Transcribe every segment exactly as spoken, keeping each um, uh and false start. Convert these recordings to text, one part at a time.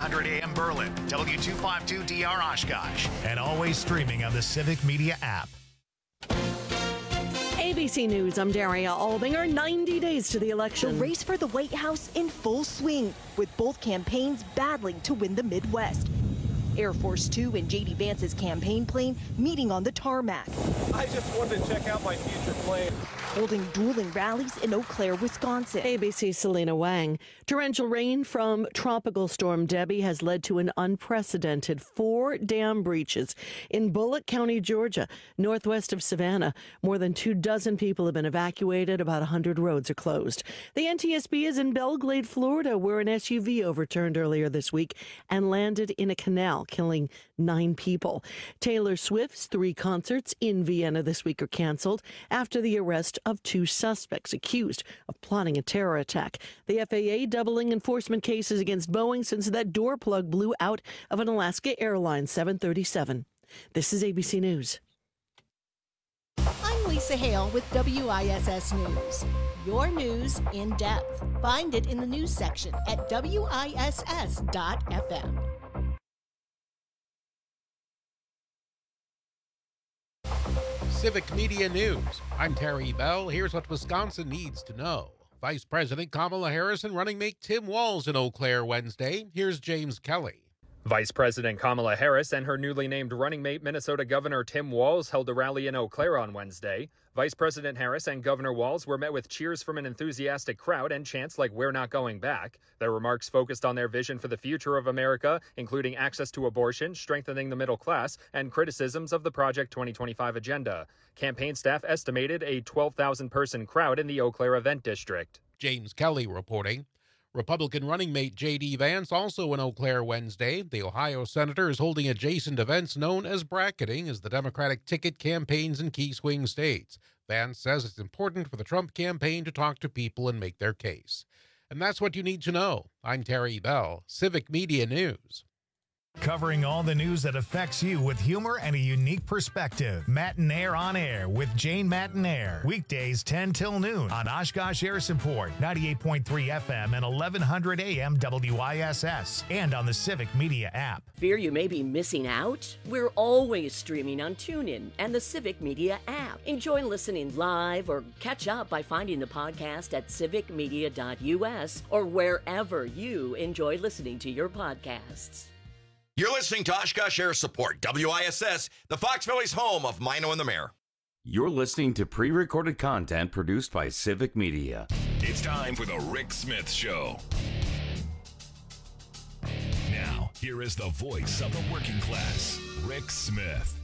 hundred A M Berlin, W two fifty-two D R Oshkosh, and always streaming on the Civic Media app. A B C News, I'm Daria Albinger. ninety days to the election. The race for the White House in full swing, with both campaigns battling to win the Midwest. Air Force Two and J D Vance's campaign plane meeting on the tarmac. I just wanted to check out my future plane. Holding dueling rallies in Eau Claire, Wisconsin. A B C's Selena Wang. Torrential rain from Tropical Storm Debbie has led to an unprecedented four dam breaches in Bullock County, Georgia, northwest of Savannah. More than two dozen people have been evacuated. About one hundred roads are closed. The N T S B is in Belglade, Florida, where an S U V overturned earlier this week and landed in a canal, killing nine people. Taylor Swift's three concerts in Vienna this week are canceled after the arrest of two suspects accused of plotting a terror attack. The F A A doubling enforcement cases against Boeing since that door plug blew out of an Alaska Airlines seven thirty-seven. This is A B C News. I'm Lisa Hale with W I S S News. Your news in depth. Find it in the news section at W I S S dot F M. Civic Media News. I'm Terry Bell. Here's what Wisconsin needs to know. Vice President Kamala Harris and running mate Tim Walz in Eau Claire Wednesday. Here's James Kelly. Vice President Kamala Harris and her newly named running mate Minnesota Governor Tim Walz held a rally in Eau Claire on Wednesday. Vice President Harris and Governor Walz were met with cheers from an enthusiastic crowd and chants like "We're not going back." Their remarks focused on their vision for the future of America, including access to abortion, strengthening the middle class, and criticisms of the Project twenty twenty-five agenda. Campaign staff estimated a twelve thousand person crowd in the Eau Claire event district. James Kelly reporting. Republican running mate J D Vance also in Eau Claire Wednesday. The Ohio senator is holding adjacent events known as bracketing as the Democratic ticket campaigns in key swing states. Vance says it's important for the Trump campaign to talk to people and make their case. And that's what you need to know. I'm Terry Bell, Civic Media News. Covering all the news that affects you with humor and a unique perspective. Matinaire on Air with Jane Matinaire. Weekdays ten till noon on Oshkosh Air Support, ninety-eight point three F M and eleven hundred A M W I S S. And on the Civic Media app. Fear you may be missing out? We're always streaming on TuneIn and the Civic Media app. Enjoy listening live or catch up by finding the podcast at civic media dot U S or wherever you enjoy listening to your podcasts. You're listening to Oshkosh Air Support, W I S S, the Fox Valley's home of Mino and the Mayor. You're listening to pre-recorded content produced by Civic Media. It's time for the Rick Smith Show. Now, here is the voice of the working class, Rick Smith.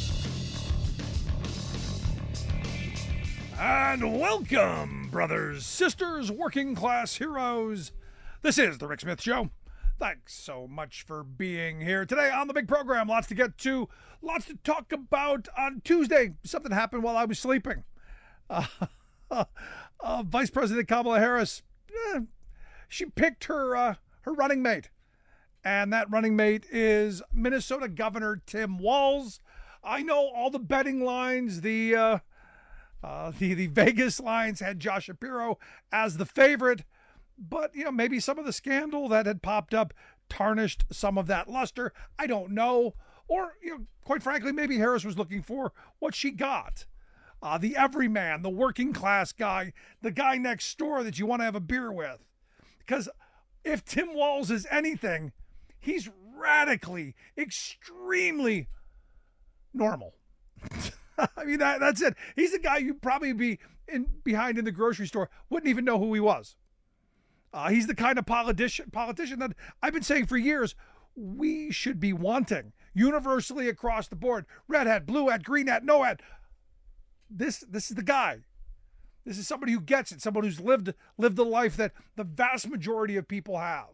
And welcome, brothers, sisters, working class heroes. This is the Rick Smith Show. Thanks so much for being here today on the big program. Lots to get to, lots to talk about. On Tuesday, something happened while I was sleeping. Uh, uh, uh, Vice President Kamala Harris, eh, she picked her uh, her running mate, and that running mate is Minnesota Governor Tim Walz. I know all the betting lines, the uh, uh, the the Vegas lines had Josh Shapiro as the favorite. But, you know, maybe some of the scandal that had popped up tarnished some of that luster. I don't know. Or, you know, quite frankly, maybe Harris was looking for what she got. Uh, the everyman, the working class guy, the guy next door that you want to have a beer with. Because if Tim Walz is anything, he's radically, extremely normal. I mean, that, that's it. He's the guy you'd probably be in behind in the grocery store, wouldn't even know who he was. Uh, he's the kind of politician, politician that I've been saying for years we should be wanting universally across the board. Red hat, blue hat, green hat, no hat. This this is the guy. This is somebody who gets it, someone who's lived lived the life that the vast majority of people have.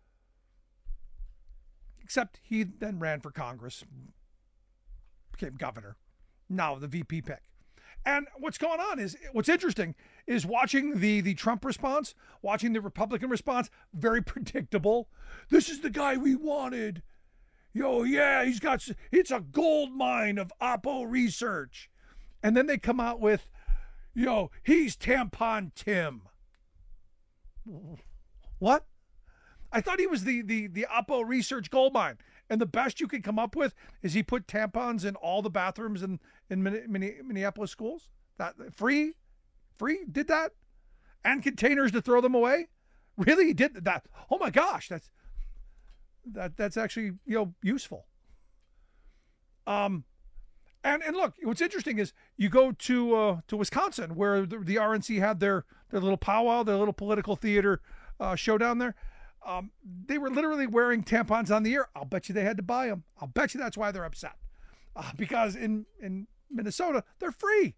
Except he then ran for Congress, became governor, now the V P pick. And what's going on is, what's interesting is watching the, the Trump response, watching the Republican response, very predictable. This is the guy we wanted. Yo, yeah, he's got, it's a gold mine of Oppo research. And then they come out with, yo, he's Tampon Tim. What? I thought he was the the the Oppo research goldmine, and the best you could come up with is he put tampons in all the bathrooms in in Minneapolis schools. That free, free did that, and containers to throw them away. Really, he did that? Oh my gosh, that's that that's actually you know useful. Um, and and look, what's interesting is you go to uh, to Wisconsin where the, the R N C had their their little powwow, their little political theater uh, showdown there. Um, they were literally wearing tampons on the ear. I'll bet you they had to buy them. I'll bet you that's why they're upset. Uh, because in, in Minnesota, they're free.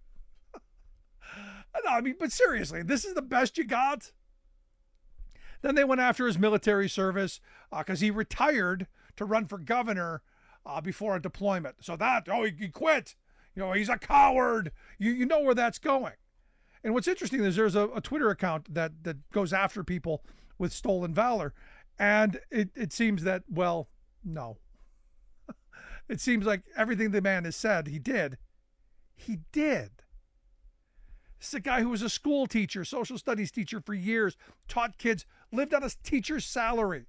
No, I mean, but seriously, this is the best you got? Then they went after his military service because uh, he retired to run for governor uh, before a deployment. So that, oh, he, he quit. You know, he's a coward. You, you know where that's going. And what's interesting is there's a, a Twitter account that, that goes after people with stolen valor. And it, it seems that, well, no. It seems like everything the man has said he did, he did. This is a guy who was a school teacher, social studies teacher for years, taught kids, lived on a teacher's salary.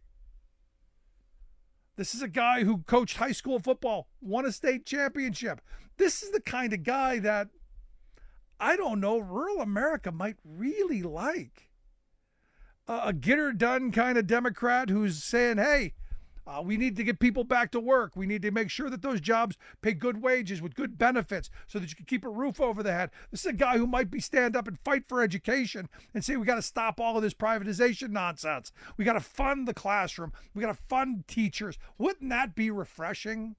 This is a guy who coached high school football, won a state championship. This is the kind of guy that, I don't know, rural America might really like. Uh, a get-her-done kind of Democrat who's saying, hey, uh, we need to get people back to work. We need to make sure that those jobs pay good wages with good benefits so that you can keep a roof over the head. This is a guy who might be stand up and fight for education and say we got to stop all of this privatization nonsense. We got to fund the classroom. We got to fund teachers. Wouldn't that be refreshing?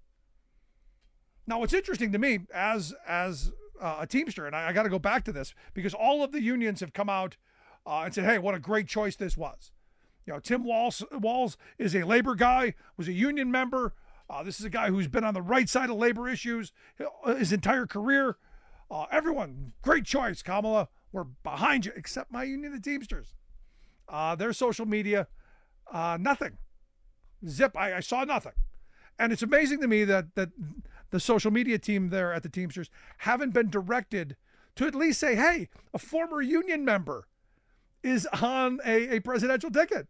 Now, what's interesting to me as, as uh, a Teamster, and I, I got to go back to this because all of the unions have come out Uh, and said, hey, what a great choice this was. You know, Tim Walz, Walz is a labor guy, was a union member. Uh, this is a guy who's been on the right side of labor issues his entire career. Uh, everyone, great choice, Kamala. We're behind you, except my union, the Teamsters. Uh, their social media, uh, nothing. Zip, I, I saw nothing. And it's amazing to me that, that the social media team there at the Teamsters haven't been directed to at least say, hey, a former union member is on a, a presidential ticket.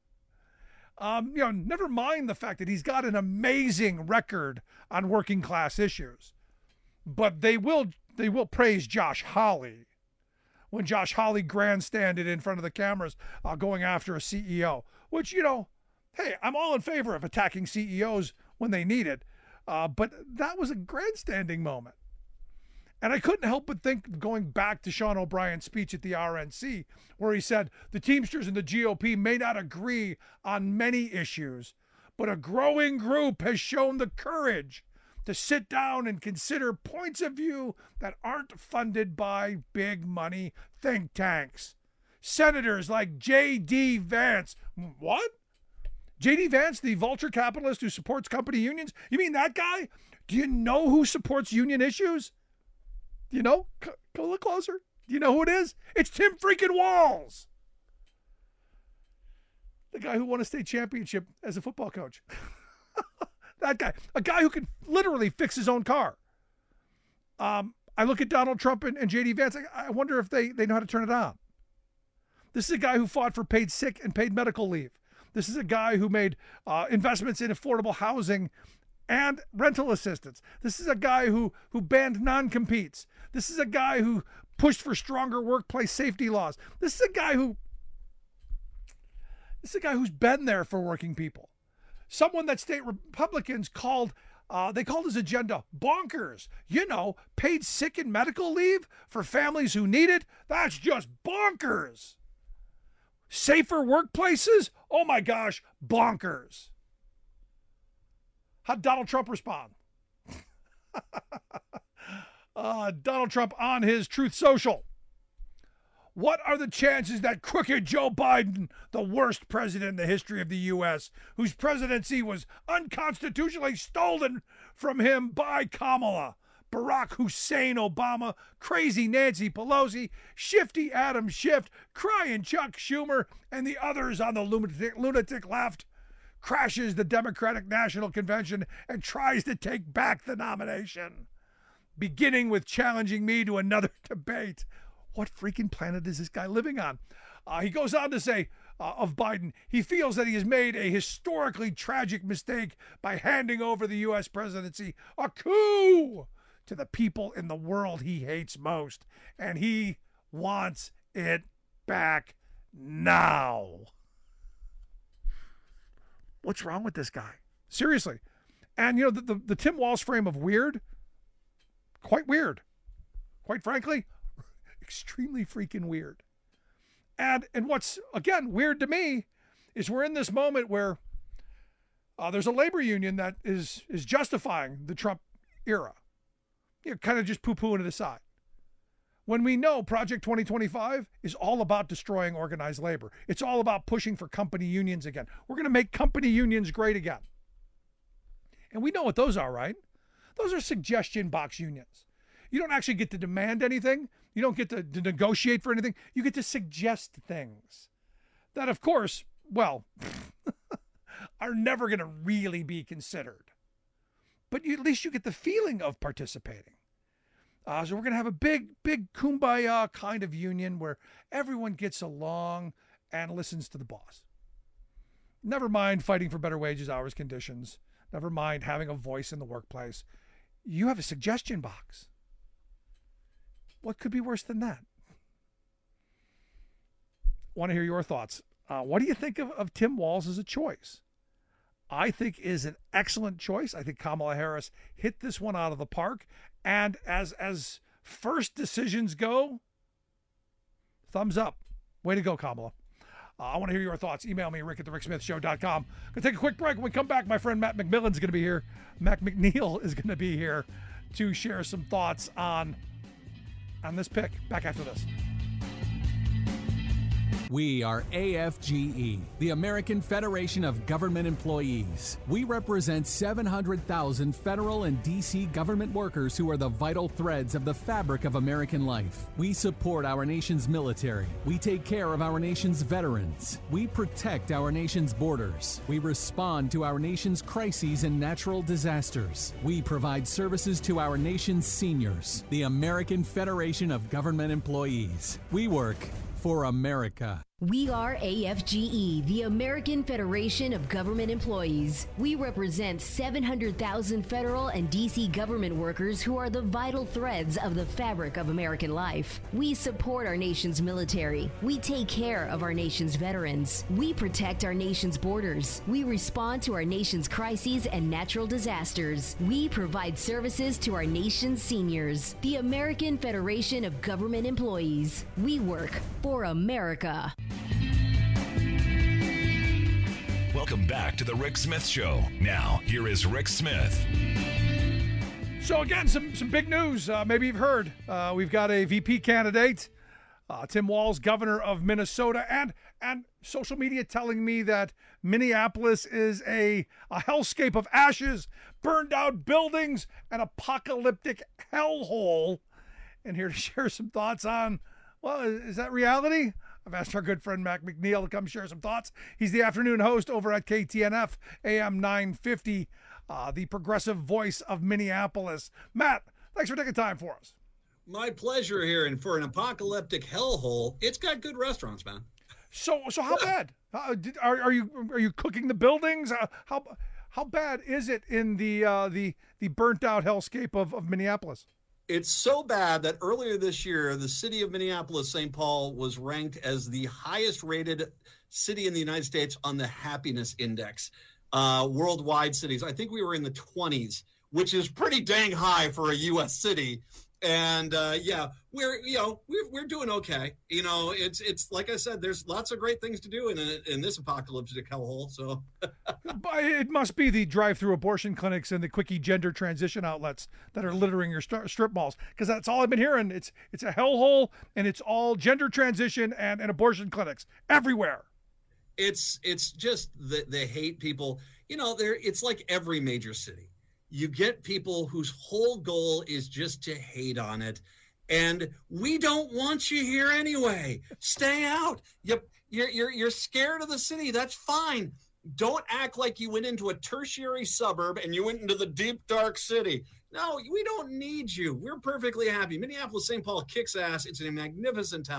Um, you know, never mind the fact that he's got an amazing record on working class issues, but they will they will praise Josh Hawley when Josh Hawley grandstanded in front of the cameras uh, going after a C E O, which, you know, hey, I'm all in favor of attacking C E Os when they need it, uh, but that was a grandstanding moment. And I couldn't help but think, going back to Sean O'Brien's speech at the R N C, where he said the Teamsters and the G O P may not agree on many issues, but a growing group has shown the courage to sit down and consider points of view that aren't funded by big money think tanks. Senators like J D Vance. What? J D Vance, the vulture capitalist who supports company unions? You mean that guy? Do you know who supports union issues? Do you know? Go, go a little closer. Do you know who it is? It's Tim freaking Walz. The guy who won a state championship as a football coach. That guy. A guy who can literally fix his own car. Um, I look at Donald Trump and, and J D Vance. I, I wonder if they, they know how to turn it on. This is a guy who fought for paid sick and paid medical leave. This is a guy who made uh, investments in affordable housing and rental assistance. This is a guy who who banned non-competes. This is a guy who pushed for stronger workplace safety laws. This is a guy who this is a guy who's been there for working people. Someone that state Republicans called uh, they called his agenda bonkers. You know, paid sick and medical leave for families who need it. That's just bonkers. Safer workplaces? Oh my gosh, bonkers. How'd Donald Trump respond? uh, Donald Trump on his Truth Social. What are the chances that crooked Joe Biden, the worst president in the history of the U S, whose presidency was unconstitutionally stolen from him by Kamala, Barack Hussein Obama, crazy Nancy Pelosi, shifty Adam Schiff, crying Chuck Schumer, and the others on the lunatic, lunatic left, crashes the Democratic National Convention and tries to take back the nomination, beginning with challenging me to another debate. What freaking planet is this guy living on? Uh, he goes on to say, uh, of Biden. He feels that he has made a historically tragic mistake by handing over the U S presidency, a coup, to the people in the world he hates most. And he wants it back now. What's wrong with this guy? Seriously. And, you know, the, the, the Tim Walz frame of weird, quite weird. Quite frankly, extremely freaking weird. And and what's, again, weird to me is we're in this moment where uh, there's a labor union that is is justifying the Trump era. You know, kind of just poo-pooing it aside. When we know Project twenty twenty-five is all about destroying organized labor. It's all about pushing for company unions again. We're going to make company unions great again. And we know what those are, right? Those are suggestion box unions. You don't actually get to demand anything. You don't get to, to negotiate for anything. You get to suggest things that, of course, well, are never going to really be considered. But you, at least you get the feeling of participating. Uh, so we're going to have a big, big kumbaya kind of union where everyone gets along and listens to the boss. Never mind fighting for better wages, hours, conditions. Never mind having a voice in the workplace. You have a suggestion box. What could be worse than that? Want to hear your thoughts. Uh, what do you think of, of Tim Walz as a choice? I think is an excellent choice. I think Kamala Harris hit this one out of the park. And as as first decisions go, thumbs up. Way to go, Kamala. Uh, I want to hear your thoughts. Email me, rick at the rick smith show dot com. Going to take a quick break. When we come back, my friend Matt McMillan is going to be here. Mac McNeil is going to be here to share some thoughts on, on this pick. Back after this. We are A F G E, the American Federation of Government Employees. We represent seven hundred thousand federal and D C government workers who are the vital threads of the fabric of American life. We support our nation's military. We take care of our nation's veterans. We protect our nation's borders. We respond to our nation's crises and natural disasters. We provide services to our nation's seniors. The American Federation of Government Employees. We work for America. We are A F G E, the American Federation of Government Employees. We represent seven hundred thousand federal and D C government workers who are the vital threads of the fabric of American life. We support our nation's military. We take care of our nation's veterans. We protect our nation's borders. We respond to our nation's crises and natural disasters. We provide services to our nation's seniors. The American Federation of Government Employees. We work for America. Welcome back to the Rick Smith Show. Now, here is Rick Smith. So again, some some big news. Uh, maybe you've heard. Uh, we've got a V P candidate, uh, Tim Walz, governor of Minnesota, and and social media telling me that Minneapolis is a, a hellscape of ashes, burned out buildings, an apocalyptic hellhole. And here to share some thoughts on, well, is that reality? I've asked our good friend Mac McNeil to come share some thoughts. He's the afternoon host over at K T N F A M nine fifty, uh, the progressive voice of Minneapolis. Matt, thanks for taking time for us. My pleasure here. And for an apocalyptic hellhole, it's got good restaurants, man. So, so how bad? Uh, did, are, are you are you cooking the buildings? Uh, how how bad is it in the uh, the the burnt out hellscape of, of Minneapolis? It's so bad that earlier this year, the city of Minneapolis, Saint Paul, was ranked as the highest rated city in the United States on the happiness index, uh, worldwide cities. I think we were in the twenties, which is pretty dang high for a U S city. And uh, yeah, we're, you know, we're, we're doing okay. You know, it's, it's like I said, there's lots of great things to do in, in this apocalyptic hellhole. So it must be the drive-through abortion clinics and the quickie gender transition outlets that are littering your st- strip malls. Cause that's all I've been hearing. It's, it's a hellhole, and it's all gender transition and, and abortion clinics everywhere. It's, it's just that they hate people, you know, they're, it's like every major city. You get people whose whole goal is just to hate on it. And we don't want you here anyway. Stay out. You're, you're, you're scared of the city. That's fine. Don't act like you went into a tertiary suburb and you went into the deep, dark city. No, we don't need you. We're perfectly happy. Minneapolis, Saint Paul kicks ass. It's a magnificent town.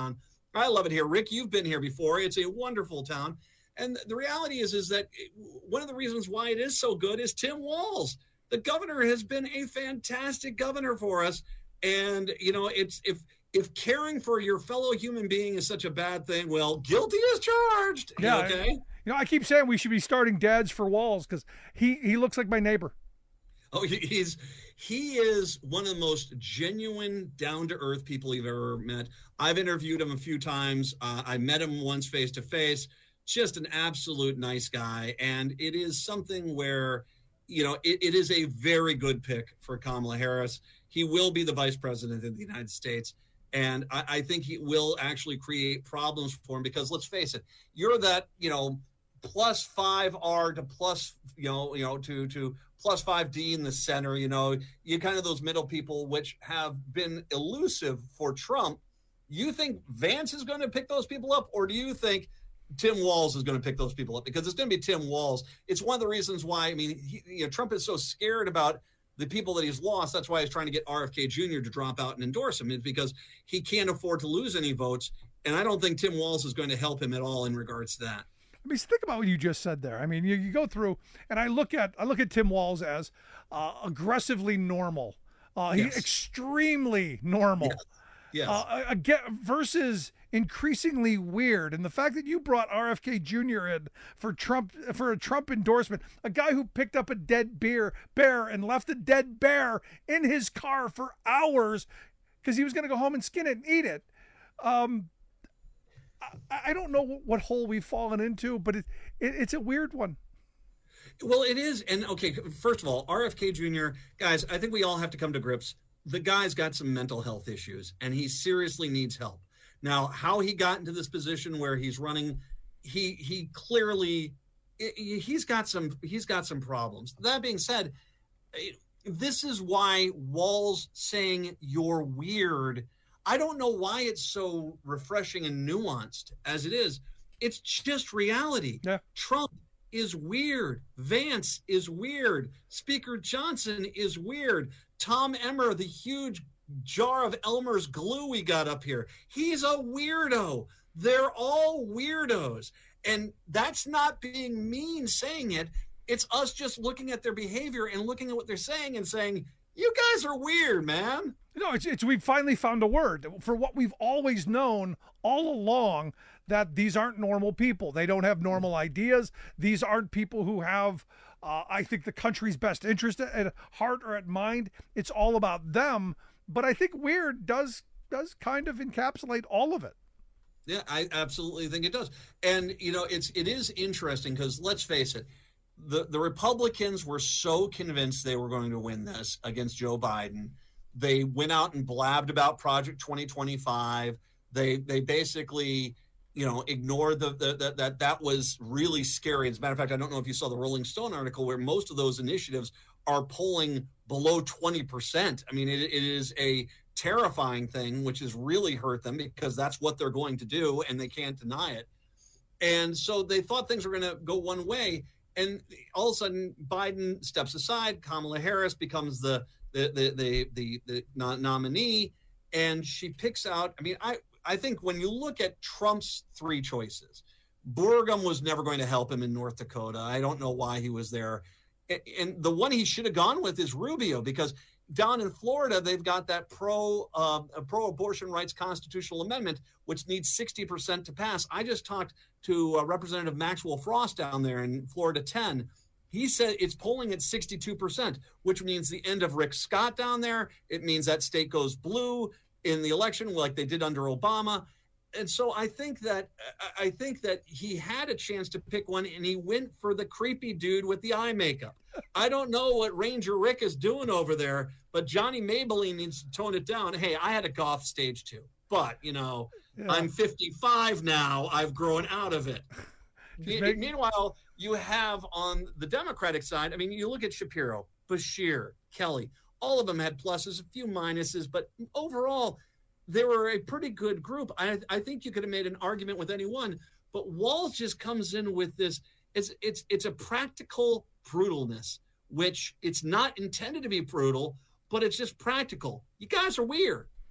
I love it here. Rick, you've been here before. It's a wonderful town. And the reality is, is that one of the reasons why it is so good is Tim Walz. The governor has been a fantastic governor for us. And, you know, it's if if caring for your fellow human being is such a bad thing, well, guilty as charged. Yeah. Okay. You know, I keep saying we should be starting dads for Walz because he, he looks like my neighbor. Oh, he's he is one of the most genuine, down-to-earth people you've ever met. I've interviewed him a few times. Uh, I met him once face-to-face. Just an absolute nice guy. And it is something where, you know, it, it is a very good pick for Kamala Harris. He will be the vice president of the United States. And I, I think he will actually create problems for him because let's face it, you're that, you know, plus five R to plus, you know, you know, to, to plus five D in the center, you know, you kind of those middle people, which have been elusive for Trump. You think Vance is going to pick those people up, or do you think Tim Walz is going to pick those people up? Because it's going to be Tim Walz. It's one of the reasons why, I mean, he, you know, Trump is so scared about the people that he's lost. That's why he's trying to get R F K Junior to drop out and endorse him, is because he can't afford to lose any votes. And I don't think Tim Walz is going to help him at all in regards to that. I mean, think about what you just said there. I mean, you, you go through, and I look at I look at Tim Walz as uh, aggressively normal, uh, Yes. he, extremely normal, Yes. Yes. Uh, again, versus increasingly weird. And the fact that you brought R F K Junior in for Trump for a Trump endorsement, a guy who picked up a dead bear bear and left a dead bear in his car for hours because he was going to go home and skin it and eat it. Um, I, I don't know what hole we've fallen into, but it, it, it's a weird one. Well, it is. And okay, first of all, R F K Junior, guys, I think we all have to come to grips. The guy's got some mental health issues and he seriously needs help. Now, how he got into this position where he's running, he he clearly he's got some he's got some problems. That being said, this is why Walz saying you're weird, I don't know why it's so refreshing and nuanced as it is. It's just reality. Yeah. Trump is weird. Vance is weird. Speaker Johnson is weird. Tom Emmer, the huge jar of Elmer's glue we got up here, he's a weirdo. They're all weirdos. And that's not being mean saying it. It's us just looking at their behavior and looking at what they're saying and saying, you guys are weird, man. No, it's, it's we've finally found a word for what we've always known all along, that these aren't normal people. They don't have normal ideas. These aren't people who have, uh, I think, the country's best interest at heart or at mind. It's all about them. But I think weird does does kind of encapsulate all of it. Yeah, I absolutely think it does. And, you know, it's it is interesting because let's face it, the, the Republicans were so convinced they were going to win this against Joe Biden. They went out and blabbed about Project twenty twenty-five. They they basically, you know, ignored the, the, the that that was really scary. As a matter of fact, I don't know if you saw the Rolling Stone article where most of those initiatives are polling below twenty percent. I mean, it, it is a terrifying thing, which has really hurt them because that's what they're going to do and they can't deny it. And so they thought things were going to go one way. And all of a sudden, Biden steps aside. Kamala Harris becomes the the the the, the, the nominee, and she picks out. I mean, I I think when you look at Trump's three choices, Burgum was never going to help him in North Dakota. I don't know why he was there. And, and the one he should have gone with is Rubio, because down in Florida, they've got that pro uh, pro-abortion rights constitutional amendment, which needs sixty percent to pass. I just talked to uh, Representative Maxwell Frost down there in Florida ten. He said it's polling at sixty-two percent, which means the end of Rick Scott down there. It means that state goes blue in the election like they did under Obama. And so I think that I think that he had a chance to pick one, and he went for the creepy dude with the eye makeup. I don't know what Ranger Rick is doing over there, but Johnny Maybelline needs to tone it down. Hey, I had a goth stage too, but you know, yeah. I'm fifty-five now. I've grown out of it. Make- Meanwhile, you have on the Democratic side, I mean, you look at Shapiro, Bashir, Kelly, all of them had pluses, a few minuses, but overall, they were a pretty good group. I, I think you could have made an argument with anyone, but Walz just comes in with this. It's it's it's a practical brutalness, which it's not intended to be brutal, but it's just practical. You guys are weird.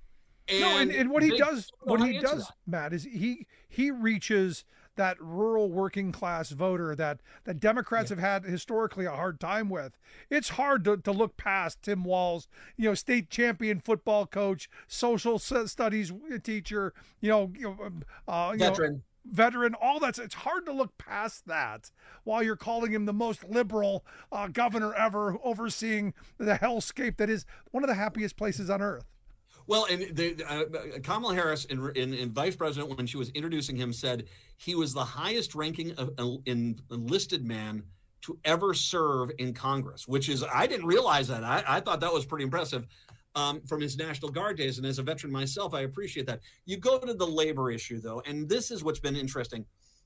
And no, and, and what he they does, don't what know he how to answer does, that. Matt, is he he reaches that rural working class voter that that Democrats have had historically a hard time with. It's hard to, to look past Tim Walz, you know, state champion football coach, social s- studies teacher, you know, you know, uh, you Veteran. know, veteran, all that. It's hard to look past that while you're calling him the most liberal uh, governor ever, overseeing the hellscape that is one of the happiest places on earth. Well, and the, uh, Kamala Harris, in, in, in vice president, when she was introducing him, said he was the highest ranking of, uh, in, enlisted man to ever serve in Congress, which is, I didn't realize that. I, I thought that was pretty impressive um, from his National Guard days. And as a veteran myself, I appreciate that. You go to the labor issue, though, and this is what's been interesting.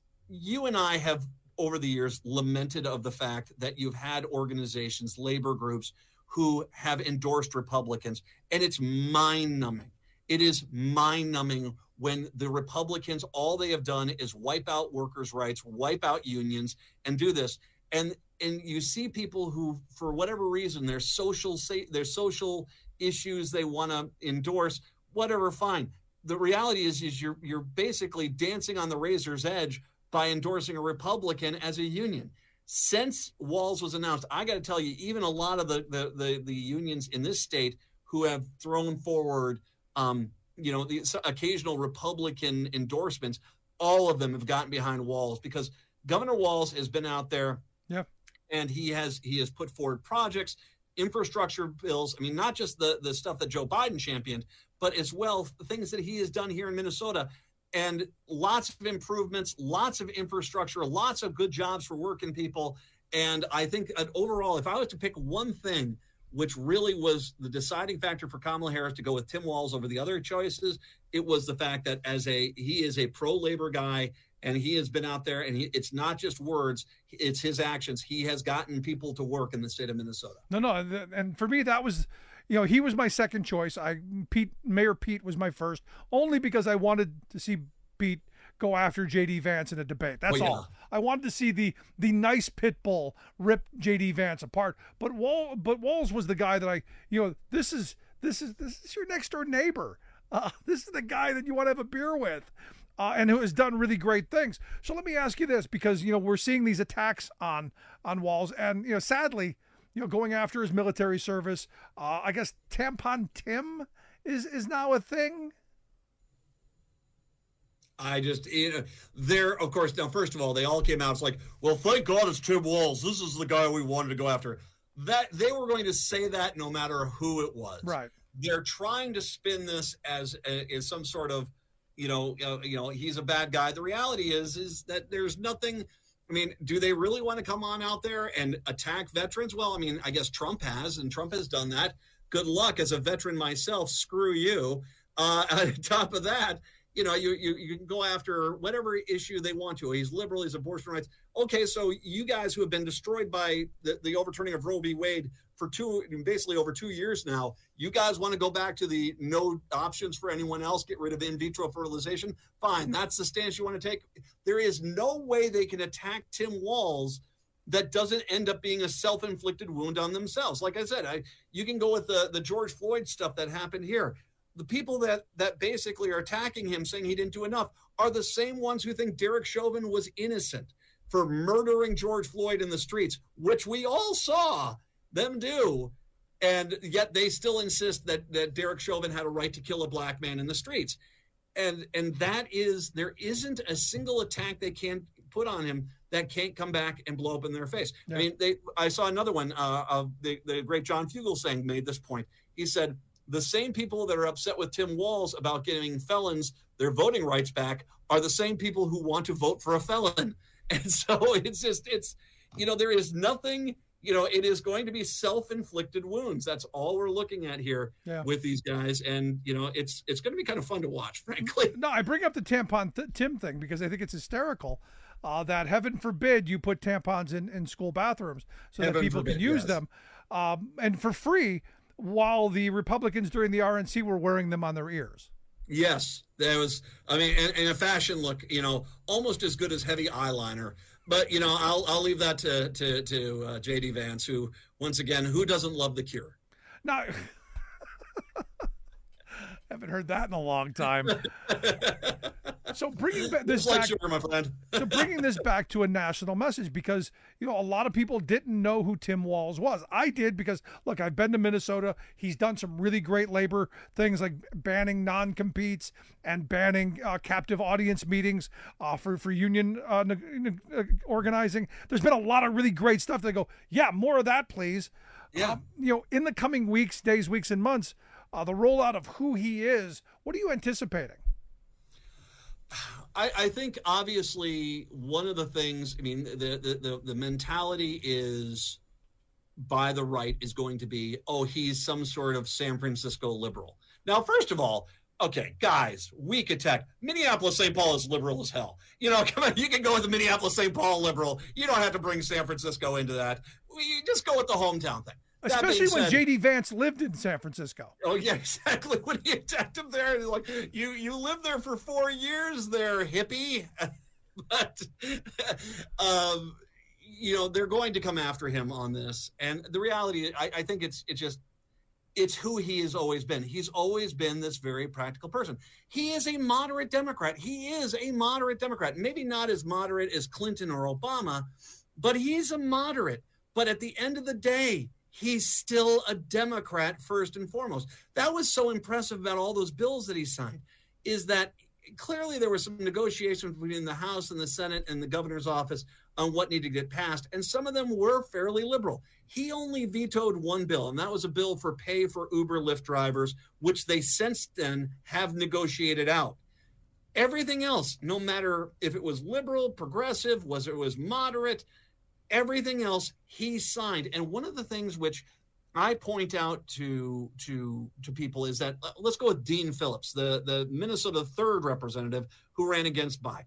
You and I have, over the years, lamented of the fact that you've had organizations, labor groups, who have endorsed Republicans, and it's mind-numbing. It is mind-numbing when the Republicans, all they have done is wipe out workers' rights, wipe out unions, and do this. And and you see people who, for whatever reason, their social their social issues they want to endorse, whatever, fine. The reality is, is you're you're basically dancing on the razor's edge by endorsing a Republican as a union. Since Walz was announced, I got to tell you, even a lot of the, the the the unions in this state who have thrown forward, um, you know, the occasional Republican endorsements, all of them have gotten behind Walz because Governor Walz has been out there, yeah, and he has he has put forward projects, infrastructure bills. I mean, not just the the stuff that Joe Biden championed, but as well the things that he has done here in Minnesota. And lots of improvements, lots of infrastructure, lots of good jobs for working people. And I think uh, overall, if I was to pick one thing, which really was the deciding factor for Kamala Harris to go with Tim Walz over the other choices, it was the fact that as a he is a pro-labor guy, and he has been out there, and he, it's not just words, it's his actions. He has gotten people to work in the state of Minnesota. No, no, th- and for me, that was, you know, he was my second choice. I Pete Mayor Pete was my first, only because I wanted to see Pete go after J D Vance in a debate. That's well, yeah. all. I wanted to see the the nice pit bull rip J D Vance apart. But Wall, but Walz was the guy that I, you know, this is this is this is your next door neighbor. Uh, this is the guy that you want to have a beer with. Uh, and who has done really great things. So let me ask you this, because, you know, we're seeing these attacks on on Walz, and, you know, sadly, you know, going after his military service. Uh, I guess Tampon Tim is is now a thing. I just, you know, there, of course, now, first of all, they all came out. It's like, well, thank God it's Tim Walz. This is the guy we wanted to go after. That they were going to say that no matter who it was. Right. They're trying to spin this as, as some sort of, you know, uh, you know, he's a bad guy. The reality is, is that there's nothing. I mean, do they really want to come on out there and attack veterans? Well, I mean, I guess Trump has, and Trump has done that. Good luck. As a veteran myself, screw you. Uh, on top of that, you know, you, you you can go after whatever issue they want to. He's liberal, he's abortion rights. Okay, so you guys who have been destroyed by the, the overturning of Roe v. Wade for two, basically over two years now, you guys want to go back to the no options for anyone else, get rid of in vitro fertilization? Fine, that's the stance you want to take. There is no way they can attack Tim Walz that doesn't end up being a self-inflicted wound on themselves. Like I said, I you can go with the, the George Floyd stuff that happened here. The people that that basically are attacking him, saying he didn't do enough, are the same ones who think Derek Chauvin was innocent for murdering George Floyd in the streets, which we all saw them do. And yet they still insist that, that Derek Chauvin had a right to kill a black man in the streets. And and that is, there isn't a single attack they can't put on him that can't come back and blow up in their face. Yeah. I mean, they. I saw another one uh, of the, the great John Fugelsang made this point. He said, the same people that are upset with Tim Walz about giving felons their voting rights back are the same people who want to vote for a felon. And so it's just, it's, you know, there is nothing, you know, it is going to be self-inflicted wounds. That's all we're looking at here yeah. with these guys. And, you know, it's, it's going to be kind of fun to watch, frankly. No, I bring up the tampon th- Tim thing because I think it's hysterical uh, that heaven forbid you put tampons in, in school bathrooms so heaven that people forbid, can use yes. them um, and for free, while the Republicans during the R N C were wearing them on their ears. Yes, there was, I mean, in, in a fashion look, you know, almost as good as heavy eyeliner. But, you know, I'll I'll leave that to to, to uh, J D Vance, who, once again, who doesn't love The Cure? No. Haven't heard that in a long time. So bringing ba- this like back, sugar, my friend. so bringing this back to a national message, because you know a lot of people didn't know who Tim Walz was. I did because look, I've been to Minnesota. He's done some really great labor things like banning non-competes and banning uh, captive audience meetings uh, for for union uh, ne- ne- uh, organizing. There's been a lot of really great stuff. They go, yeah, more of that, please. Yeah. Um, you know, in the coming weeks, days, weeks, and months, uh, the rollout of who he is. What are you anticipating? I, I think obviously one of the things, I mean, the, the, the, the mentality is by the right is going to be, oh, he's some sort of San Francisco liberal. Now, first of all, okay, guys, weak attack. Minneapolis, Saint Paul is liberal as hell. You know, come on, you can go with the Minneapolis, Saint Paul liberal. You don't have to bring San Francisco into that. You just go with the hometown thing. Especially when J D Vance lived in San Francisco. Oh yeah, exactly. When he attacked him there, like you, you lived there for four years, there, hippie. But um, you know they're going to come after him on this, and the reality, I, I think it's it's just it's who he has always been. He's always been this very practical person. He is a moderate Democrat. He is a moderate Democrat. Maybe not as moderate as Clinton or Obama, but he's a moderate. But at the end of the day, he's still a Democrat first and foremost. That was so impressive about all those bills that he signed, is that clearly there were some negotiations between the House and the Senate and the governor's office on what needed to get passed, and some of them were fairly liberal. He only vetoed one bill, and that was a bill for pay for Uber Lyft drivers, which they since then have negotiated out. Everything else, no matter if it was liberal, progressive, was it was moderate, everything else he signed. And one of the things which I point out to to to people is that uh, let's go with Dean Phillips, the, the Minnesota third representative who ran against Bayh.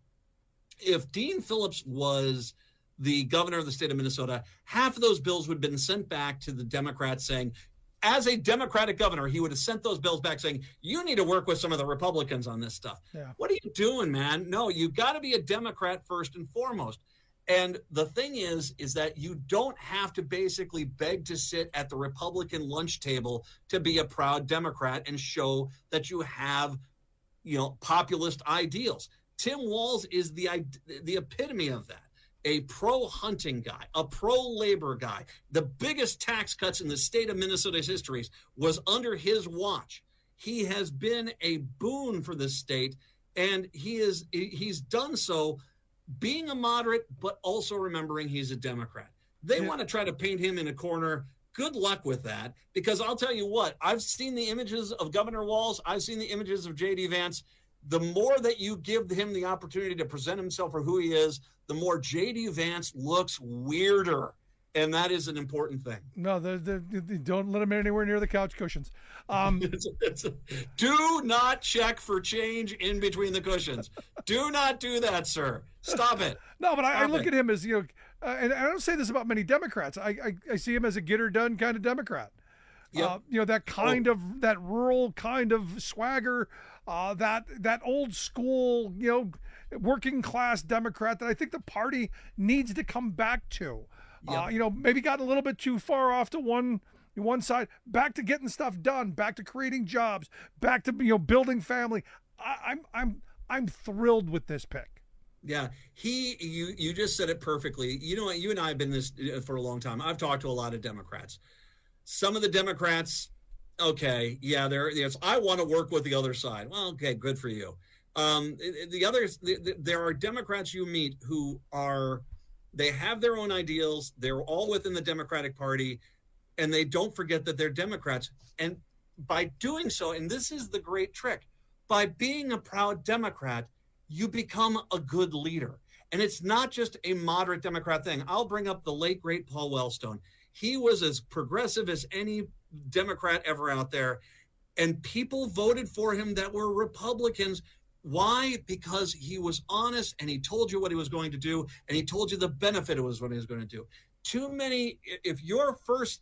If Dean Phillips was the governor of the state of Minnesota, half of those bills would have been sent back to the Democrats saying, as a Democratic governor, he would have sent those bills back saying, you need to work with some of the Republicans on this stuff. Yeah. What are you doing, man? No, you got to be a Democrat first and foremost. And the thing is, is that you don't have to basically beg to sit at the Republican lunch table to be a proud Democrat and show that you have, you know, populist ideals. Tim Walz is the the epitome of that. A pro-hunting guy, a pro-labor guy. The biggest tax cuts in the state of Minnesota's history was under his watch. He has been a boon for the state, and he is he's done so being a moderate, but also remembering he's a Democrat. They yeah. want to try to paint him in a corner. Good luck with that, because I'll tell you what, I've seen the images of Governor Walz. I've seen the images of J D Vance. The more that you give him the opportunity to present himself for who he is, the more J D Vance looks weirder. And that is an important thing. No, the, the, the, don't let him anywhere near the couch cushions. Um, it's, it's a, do not check for change in between the cushions. Do not do that, sir. Stop it. No, but I, I look it. at him as, you know, uh, and I don't say this about many Democrats. I, I, I see him as a get her done kind of Democrat. Yep. Uh, you know, that kind oh. of, that rural kind of swagger, uh, that, that old school, you know, working class Democrat that I think the party needs to come back to. Yep. Uh, you know, maybe got a little bit too far off to one one side, back to getting stuff done, back to creating jobs, back to, you know, building family. I, I'm I'm I'm thrilled with this pick. Yeah, he you you just said it perfectly. You know what? You and I have been this for a long time. I've talked to a lot of Democrats. Some of the Democrats, okay, yeah, they're yes. I want to work with the other side. Well, okay, good for you. Um, the others, the, the, there are Democrats you meet who are. They have their own ideals. They're all within the Democratic Party, and they don't forget that they're Democrats. And by doing so, and this is the great trick, by being a proud Democrat, you become a good leader. And it's not just a moderate Democrat thing. I'll bring up the late, great Paul Wellstone. He was as progressive as any Democrat ever out there, and people voted for him that were Republicans. Why? Because he was honest, and he told you what he was going to do, and he told you the benefit it was what he was going to do. Too many, if your first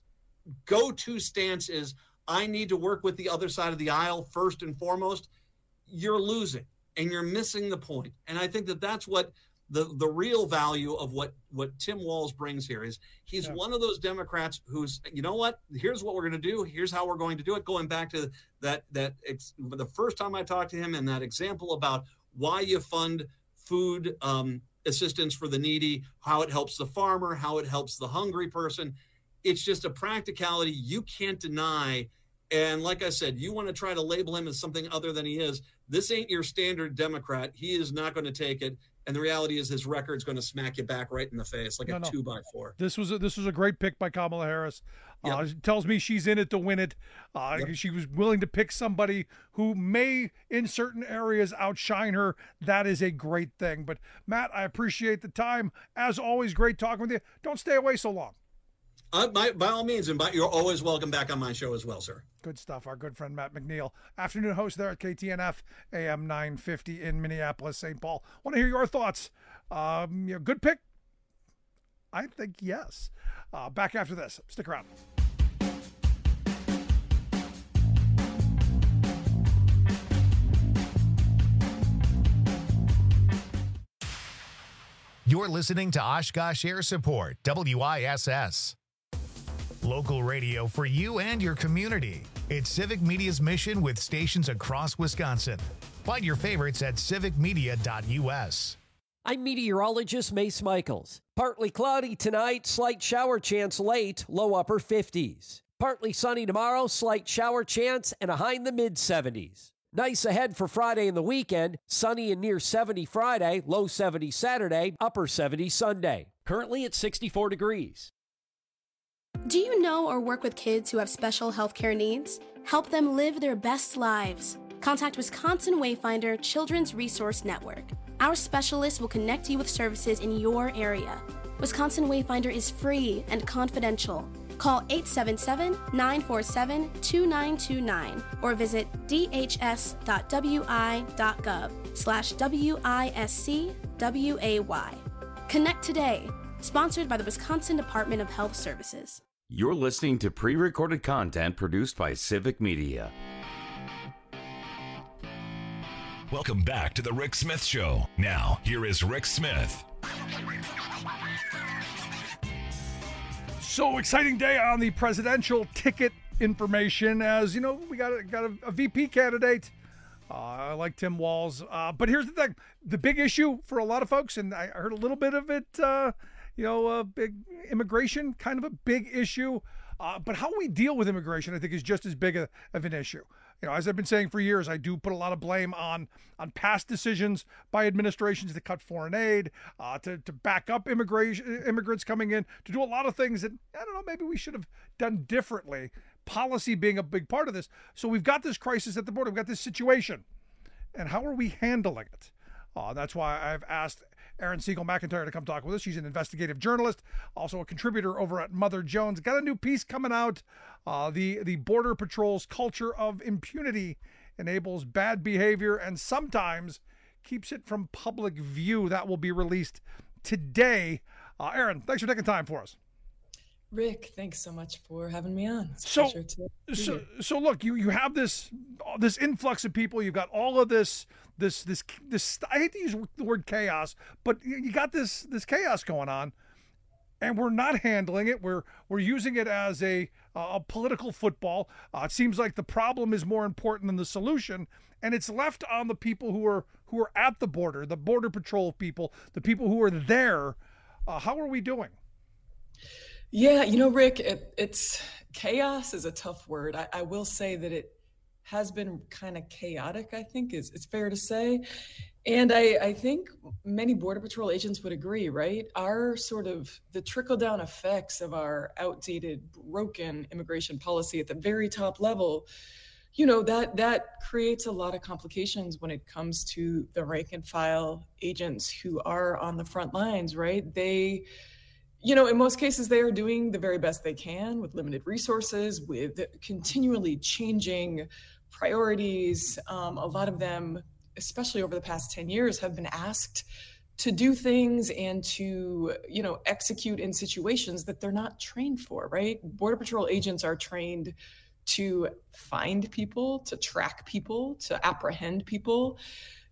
go-to stance is, I need to work with the other side of the aisle first and foremost, you're losing, and you're missing the point. And I think that that's what the the real value of what what Tim Walz brings here is he's yeah. one of those Democrats who's, you know what, here's what we're going to do. Here's how we're going to do it. Going back to that, that ex, the first time I talked to him and that example about why you fund food um, assistance for the needy, how it helps the farmer, how it helps the hungry person. It's just a practicality you can't deny. And like I said, you want to try to label him as something other than he is. This ain't your standard Democrat. He is not going to take it. And the reality is his record's going to smack you back right in the face like no, a no. two by four. This was a, this was a great pick by Kamala Harris. Yep. Uh, tells me she's in it to win it. Uh, yep. She was willing to pick somebody who may, in certain areas, outshine her. That is a great thing. But, Matt, I appreciate the time. As always, great talking with you. Don't stay away so long. Uh, by, by all means, and by, you're always welcome back on my show as well, sir. Good stuff. Our good friend Matt McNeil, afternoon host there at K T N F, A M nine fifty in Minneapolis, Saint Paul. Want to hear your thoughts? Um, you know, good pick? I think yes. Uh, back after this. Stick around. You're listening to Oshkosh Air Support, W I S S. Local radio for you and your community. It's Civic Media's mission with stations across Wisconsin. Find your favorites at civic media dot U S. I'm meteorologist Mace Michaels. Partly cloudy tonight, slight shower chance late, low upper fifties. Partly sunny tomorrow, slight shower chance, and a high in the mid seventies. Nice ahead for Friday and the weekend. Sunny and near seventy Friday, low seventy Saturday, upper seventy Sunday. Currently at sixty-four degrees. Do you know or work with kids who have special healthcare needs? Help them live their best lives. Contact Wisconsin Wayfinder Children's Resource Network. Our specialists will connect you with services in your area. Wisconsin Wayfinder is free and confidential. Call eight seven seven, nine four seven, two nine two nine or visit d h s dot w i dot gov slash W I S C W A Y. Connect today. Sponsored by the Wisconsin Department of Health Services. You're listening to pre-recorded content produced by Civic Media. Welcome back to the Rick Smith Show. Now, here is Rick Smith. So exciting day on the presidential ticket information. As you know, we got a, got a, a V P candidate. Uh, I like Tim Walz. Uh, but here's the thing. The big issue for a lot of folks, and I heard a little bit of it, uh, you know, uh, big immigration, kind of a big issue. Uh, but how we deal with immigration, I think, is just as big a, of an issue. You know, as I've been saying for years, I do put a lot of blame on on past decisions by administrations to cut foreign aid, uh, to, to back up immigration, immigrants coming in, to do a lot of things that, I don't know, maybe we should have done differently. Policy being a big part of this. So we've got this crisis at the border. We've got this situation. And how are we handling it? Uh, that's why I've asked Erin Siegel McIntyre to come talk with us. She's an investigative journalist, also a contributor over at Mother Jones. Got a new piece coming out. Uh, the, the Border Patrol's culture of impunity enables bad behavior and sometimes keeps it from public view. That will be released today. Uh, Erin, thanks for taking time for us. Rick, thanks so much for having me on. It's a so, pleasure to be so, here. so look, you you have this this influx of people. You've got all of this this this this. I hate to use the word chaos, but you got this this chaos going on, and we're not handling it. We're we're using it as a a political football. Uh, it seems like the problem is more important than the solution, and it's left on the people who are who are at the border, the Border Patrol people, the people who are there. Uh, how are we doing? Yeah, you know, Rick, it, it's chaos is a tough word. I, I will say that it has been kind of chaotic, I think is it's fair to say. And I, I think many Border Patrol agents would agree, right? Our sort of the trickle down effects of our outdated, broken immigration policy at the very top level, you know, that that creates a lot of complications when it comes to the rank and file agents who are on the front lines, right? They You know, in most cases, they are doing the very best they can with limited resources, with continually changing priorities. Um, a lot of them, especially over the past ten years, have been asked to do things and to, you know, execute in situations that they're not trained for, right? Border Patrol agents are trained to find people, to track people, to apprehend people.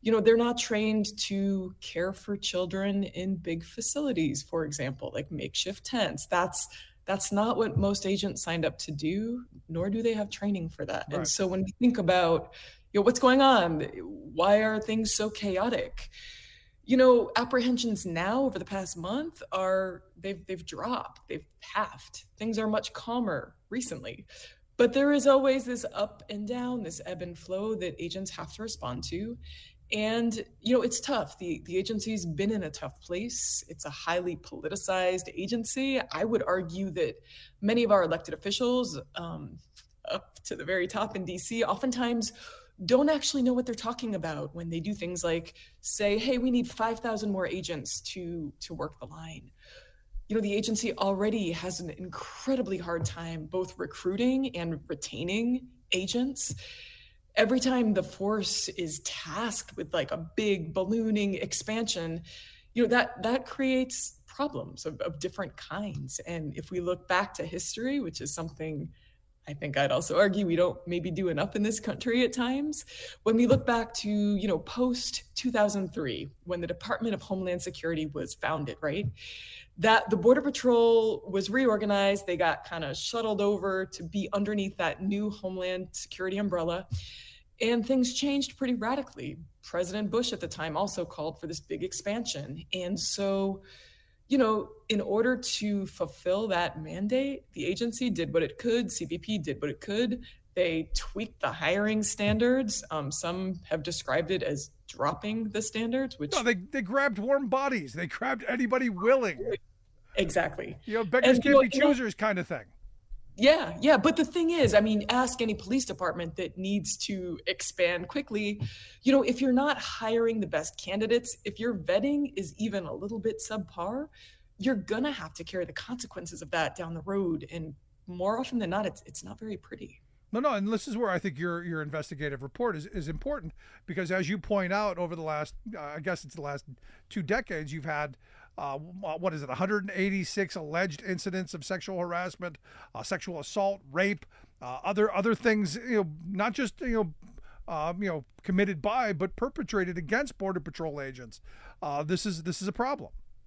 you know, they're not trained to care for children in big facilities, for example, like makeshift tents. That's that's not what most agents signed up to do, nor do they have training for that. Right. And so when we think about, you know, what's going on, why are things so chaotic? You know, apprehensions now over the past month are, they've they've dropped, they've halved. Things are much calmer recently. But there is always this up and down, this ebb and flow that agents have to respond to. And, you know, it's tough. The, the agency's been in a tough place. It's a highly politicized agency. I would argue that many of our elected officials, um, up to the very top in D C, oftentimes don't actually know what they're talking about when they do things like say, hey, we need five thousand more agents to, to work the line. You know, the agency already has an incredibly hard time both recruiting and retaining agents. Every time the force is tasked with like a big ballooning expansion, you know, that that creates problems of, of different kinds. And if we look back to history, which is something I think I'd also argue we don't maybe do enough in this country at times, when we look back to, you know, post two thousand three, when the Department of Homeland Security was founded, right? That the Border Patrol was reorganized. They got kind of shuttled over to be underneath that new Homeland Security umbrella. And things changed pretty radically. President Bush at the time also called for this big expansion. And so, you know, in order to fulfill that mandate, the agency did what it could. C B P did what it could. They tweaked the hiring standards. Um, some have described it as dropping the standards, which no, they they grabbed warm bodies. They grabbed anybody willing. Exactly. You know, beggars and, can't you be know, choosers kind of thing. Yeah, yeah. But the thing is, I mean, ask any police department that needs to expand quickly. You know, if you're not hiring the best candidates, if your vetting is even a little bit subpar, you're gonna have to carry the consequences of that down the road. And more often than not, it's it's not very pretty. No, no, and this is where I think your your investigative report is, is important because, as you point out, over the last, uh, I guess it's the last two decades, you've had, uh, what is it, one hundred eighty-six alleged incidents of sexual harassment, uh, sexual assault, rape, uh, other other things, you know, not just you know, uh, you know, committed by, but perpetrated against Border Patrol agents. Uh, this is this is a problem.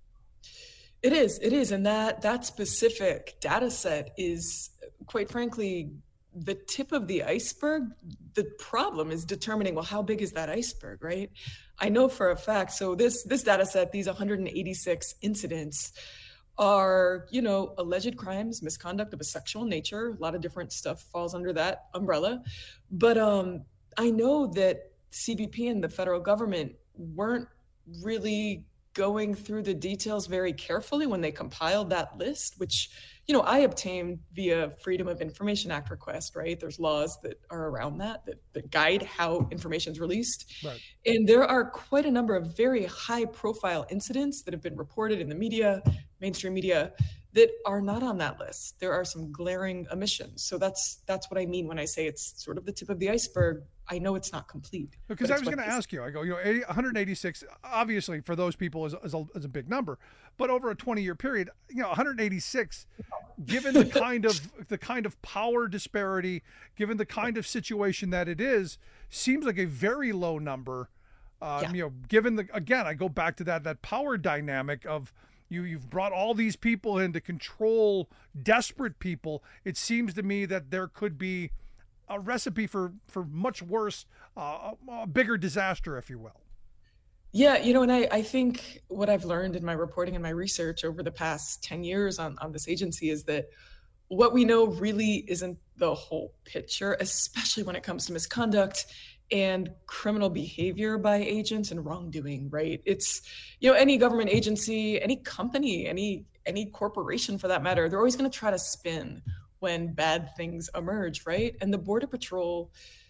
It is, it is, and that that specific data set is, quite frankly, the tip of the iceberg. The problem is determining, well, how big is that iceberg, right? I know for a fact, so this this data set, these one hundred eighty-six incidents are, you know, alleged crimes, misconduct of a sexual nature. A lot of different stuff falls under that umbrella. But um, I know that C B P and the federal government weren't really going through the details very carefully when they compiled that list, which, you know, I obtained via Freedom of Information Act request, right? There's laws that are around that, that, that guide how information is released. Right. And there are quite a number of very high profile incidents that have been reported in the media, mainstream media, that are not on that list. There are some glaring omissions. So that's that's what I mean when I say it's sort of the tip of the iceberg. I know it's not complete. Because I was going to ask you, I go, you know, one hundred eighty-six, obviously for those people is, is, a, is a big number, but over a twenty-year period, you know, one hundred eighty-six, given the kind of the kind of power disparity, given the kind of situation that it is, seems like a very low number. Um, yeah. You know, given the, again, I go back to that that power dynamic of, You, you've brought all these people in to control desperate people. It seems to me that there could be a recipe for, for much worse, uh, a, a bigger disaster, if you will. Yeah, you know, and I, I think what I've learned in my reporting and my research over the past ten years on, on this agency is that what we know really isn't the whole picture, especially when it comes to misconduct and criminal behavior by agents and wrongdoing, right? It's, you know, any government agency, any company, any any corporation for that matter, they're always going to try to spin when bad things emerge, right? And the Border Patrol,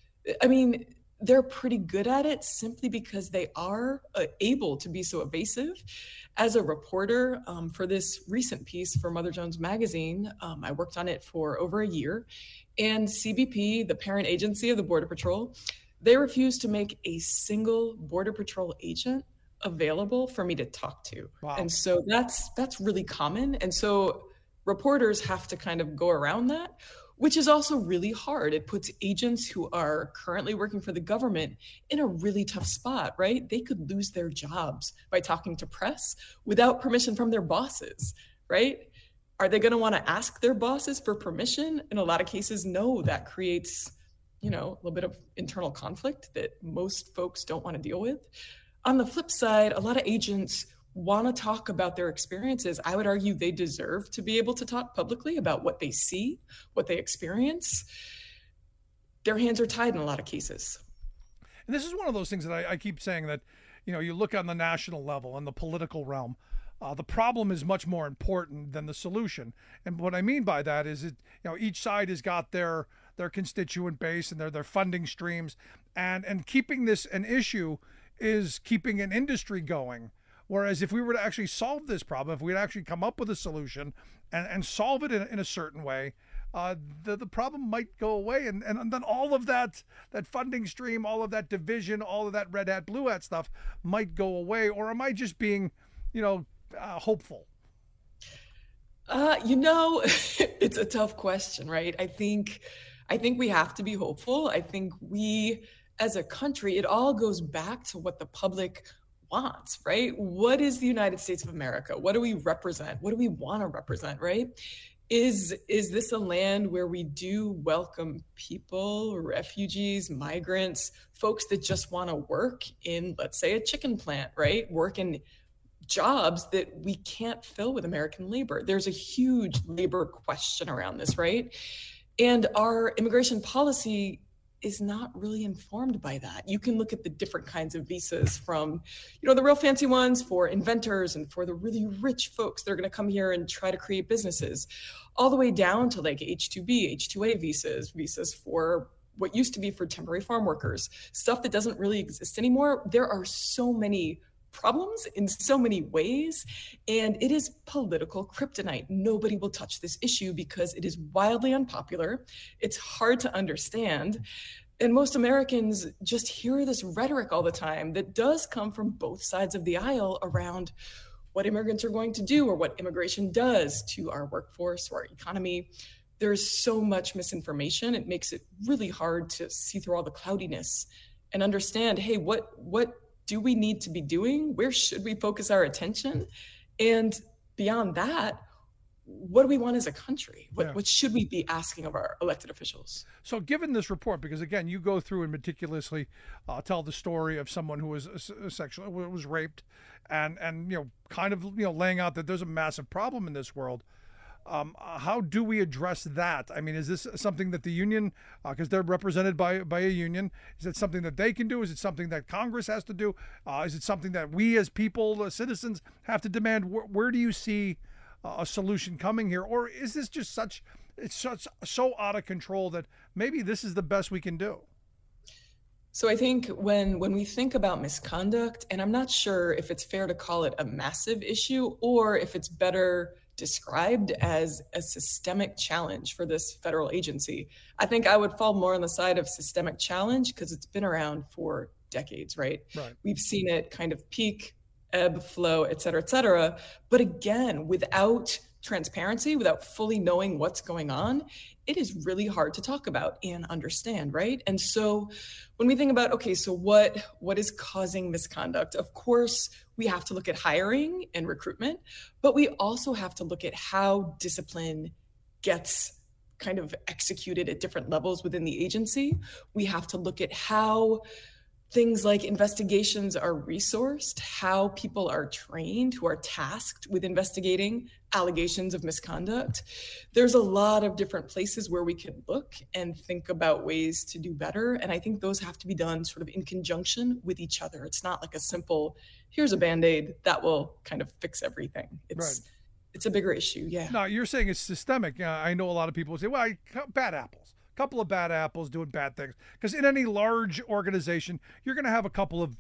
I mean, they're pretty good at it simply because they are uh, able to be so evasive. As a reporter um, for this recent piece for Mother Jones Magazine, um, I worked on it for over a year, and C B P, the parent agency of the Border Patrol, they refused to make a single Border Patrol agent available for me to talk to. Wow. And so that's that's really common. And so reporters have to kind of go around that, which is also really hard. It puts agents who are currently working for the government in a really tough spot, right? They could lose their jobs by talking to press without permission from their bosses, right? Are they going to want to ask their bosses for permission? In a lot of cases, no. That creates, you know, a little bit of internal conflict that most folks don't want to deal with. On the flip side, a lot of agents want to talk about their experiences. I would argue they deserve to be able to talk publicly about what they see, what they experience. Their hands are tied in a lot of cases. And this is one of those things that I, I keep saying that, you know, you look on the national level and the political realm, uh, the problem is much more important than the solution. And what I mean by that is, it, you know, each side has got their their constituent base and their their funding streams, and and keeping this an issue is keeping an industry going. Whereas if we were to actually solve this problem, if we'd actually come up with a solution and, and solve it in, in a certain way, uh, the, the problem might go away. And, and then all of that, that funding stream, all of that division, all of that red hat, blue hat stuff might go away. Or am I just being, you know, uh, hopeful? Uh, you know, it's a tough question, right? I think, I think we have to be hopeful. I think we, as a country, it all goes back to what the public wants, right? What is the United States of America? What do we represent? What do we want to represent, right? Is, is this a land where we do welcome people, refugees, migrants, folks that just want to work in, let's say, a chicken plant, right? Work in jobs that we can't fill with American labor. There's a huge labor question around this, right? And our immigration policy is not really informed by that. You can look at the different kinds of visas, from, you know, the real fancy ones for inventors and for the really rich folks that are going to come here and try to create businesses, all the way down to like H two B, H two A visas, visas for what used to be for temporary farm workers, stuff that doesn't really exist anymore. There are so many problems in so many ways, and it is political kryptonite. Nobody will touch this issue because it is wildly unpopular. It's hard to understand. And most Americans just hear this rhetoric all the time that does come from both sides of the aisle around what immigrants are going to do or what immigration does to our workforce or our economy. There's so much misinformation. It makes it really hard to see through all the cloudiness and understand, hey, what what do we need to be doing? Where should we focus our attention? And beyond that, what do we want as a country? What, yeah. what should we be asking of our elected officials? So given this report, because again, you go through and meticulously uh, tell the story of someone who was uh, sexually was raped, and, and, you know, kind of, you know, laying out that there's a massive problem in this world. Um, how do we address that? I mean, is this something that the union, because uh, they're represented by by a union, is it something that they can do? Is it something that Congress has to do? Uh, is it something that we as people, uh, citizens, have to demand? Where, where do you see uh, a solution coming here? Or is this just such, it's such so out of control that maybe this is the best we can do? So I think when when we think about misconduct, and I'm not sure if it's fair to call it a massive issue or if it's better described as a systemic challenge for this federal agency, I think I would fall more on the side of systemic challenge because it's been around for decades, right? Right. We've seen it kind of peak, ebb, flow, et cetera, et cetera. But again, without transparency, without fully knowing what's going on, it is really hard to talk about and understand, right? And so when we think about, okay, so what what is causing misconduct? Of course, we have to look at hiring and recruitment, but we also have to look at how discipline gets kind of executed at different levels within the agency. We have to look at how things like investigations are resourced, how people are trained who are tasked with investigating allegations of misconduct. There's a lot of different places where we can look and think about ways to do better. And I think those have to be done sort of in conjunction with each other. It's not like a simple, here's a Band-Aid that will kind of fix everything. It's right. It's a bigger issue, yeah. No, you're saying it's systemic. Uh, I know a lot of people say, well, I, bad apples. Couple of bad apples doing bad things, because in any large organization you're going to have a couple of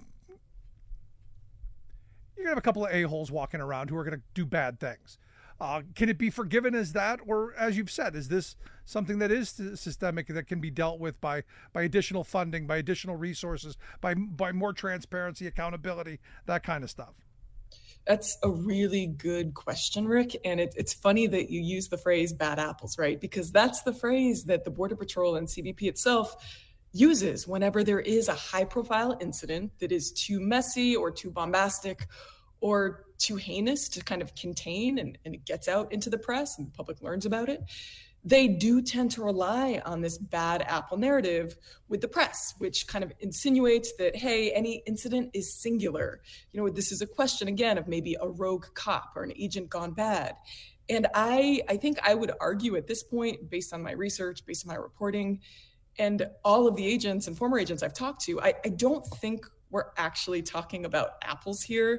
you're going to have a couple of a-holes walking around who are going to do bad things. Uh, can it be forgiven as that, or as you've said, is this something that is systemic that can be dealt with by by additional funding, by additional resources, by by more transparency, accountability, that kind of stuff? That's a really good question, Rick. And it, it's funny that you use the phrase bad apples, right? Because that's the phrase that the Border Patrol and C B P itself uses whenever there is a high profile incident that is too messy or too bombastic or too heinous to kind of contain, and, and it gets out into the press and the public learns about it. They do tend to rely on this bad apple narrative with the press, which kind of insinuates that, hey, any incident is singular. You know, this is a question, again, of maybe a rogue cop or an agent gone bad. And I, I think I would argue at this point, based on my research, based on my reporting, and all of the agents and former agents I've talked to, I, I don't think we're actually talking about apples here.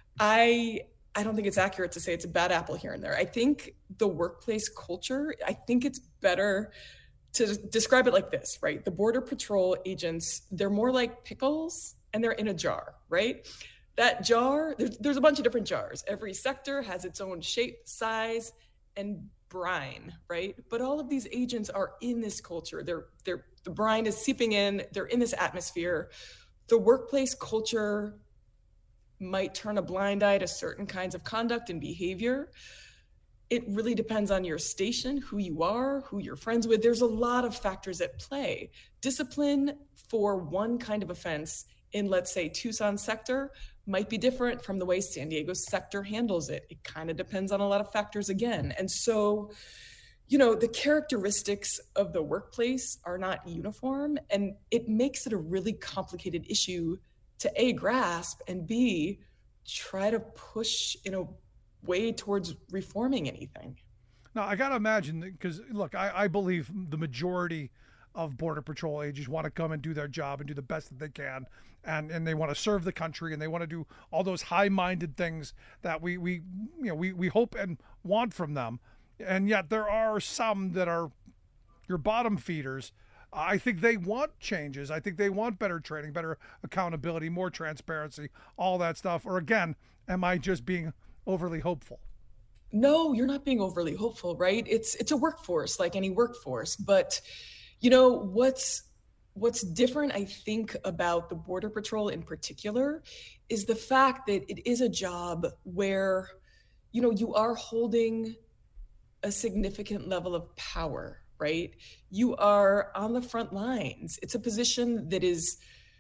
I I don't think it's accurate to say it's a bad apple here and there. I think the workplace culture, I think it's better to describe it like this, right? The Border Patrol agents, they're more like pickles and they're in a jar, right? That jar, there's, there's a bunch of different jars. Every sector has its own shape, size, and brine, right? But all of these agents are in this culture. They're, they're, the brine is seeping in, they're in this atmosphere. The workplace culture might turn a blind eye to certain kinds of conduct and behavior. It really depends on your station, who you are, who you're friends with. There's a lot of factors at play. Discipline for one kind of offense in, let's say, Tucson sector might be different from the way San Diego sector handles it. It kind of depends on a lot of factors again. And so, you know, the characteristics of the workplace are not uniform, and it makes it a really complicated issue to A, grasp, and B, try to push in a way towards reforming anything. Now, I got to imagine, because look, I, I believe the majority of Border Patrol agents want to come and do their job and do the best that they can. And, and they want to serve the country, and they want to do all those high-minded things that we, we, you know, we, we hope and want from them. And yet there are some that are your bottom feeders. I think they want changes. I think they want better training, better accountability, more transparency, all that stuff. Or again, am I just being overly hopeful? No, you're not being overly hopeful, right? It's it's a workforce like any workforce. But, you know, what's what's different, I think, about the Border Patrol in particular is the fact that it is a job where, you know, you are holding a significant level of power, right? You are on the front lines. It's a position that is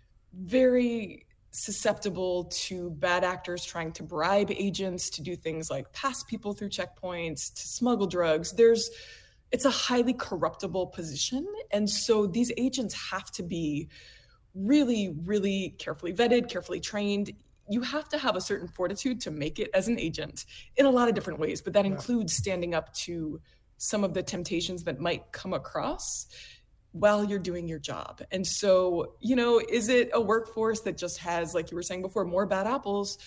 very susceptible to bad actors trying to bribe agents to do things like pass people through checkpoints, to smuggle drugs. There's, it's a highly corruptible position. And so these agents have to be really, really carefully vetted, carefully trained. You have to have a certain fortitude to make it as an agent in a lot of different ways, but that yeah. includes standing up to some of the temptations that might come across while you're doing your job. And so, you know, is it a workforce that just has, like you were saying before, more bad apples?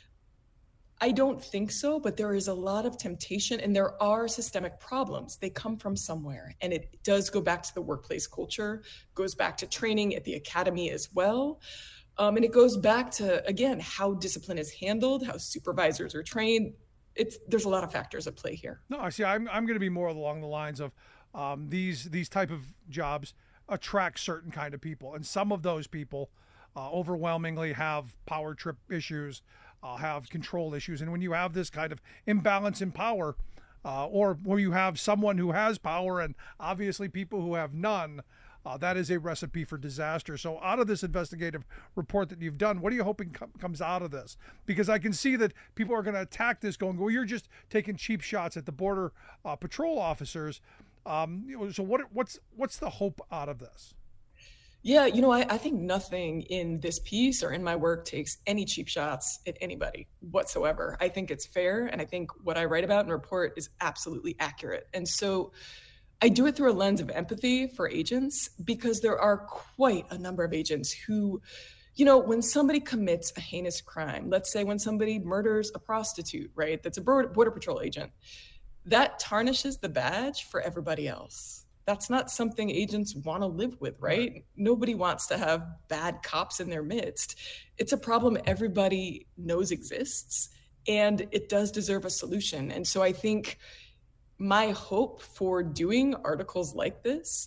I don't think so, but there is a lot of temptation and there are systemic problems. They come from somewhere, and it does go back to the workplace culture, goes back to training at the academy as well. Um, and it goes back to, again, how discipline is handled, how supervisors are trained. It's there's a lot of factors at play here. No, I see. I'm I'm going to be more along the lines of um, these these type of jobs attract certain kind of people, and some of those people uh, overwhelmingly have power trip issues, uh, have control issues, and when you have this kind of imbalance in power, uh, or where you have someone who has power and obviously people who have none. Uh, that is a recipe for disaster. So out of this investigative report that you've done, what are you hoping com- comes out of this? Because I can see that people are going to attack this going, well, you're just taking cheap shots at the Border uh, Patrol officers. Um, you know, so what? what's what's the hope out of this? Yeah, you know, I, I think nothing in this piece or in my work takes any cheap shots at anybody whatsoever. I think it's fair, and I think what I write about and report is absolutely accurate. And so I do it through a lens of empathy for agents, because there are quite a number of agents who, you know, when somebody commits a heinous crime, let's say when somebody murders a prostitute, right, that's a Border Patrol agent, that tarnishes the badge for everybody else. That's not something agents want to live with, right? right? Nobody wants to have bad cops in their midst. It's a problem everybody knows exists, and it does deserve a solution. And so I think my hope for doing articles like this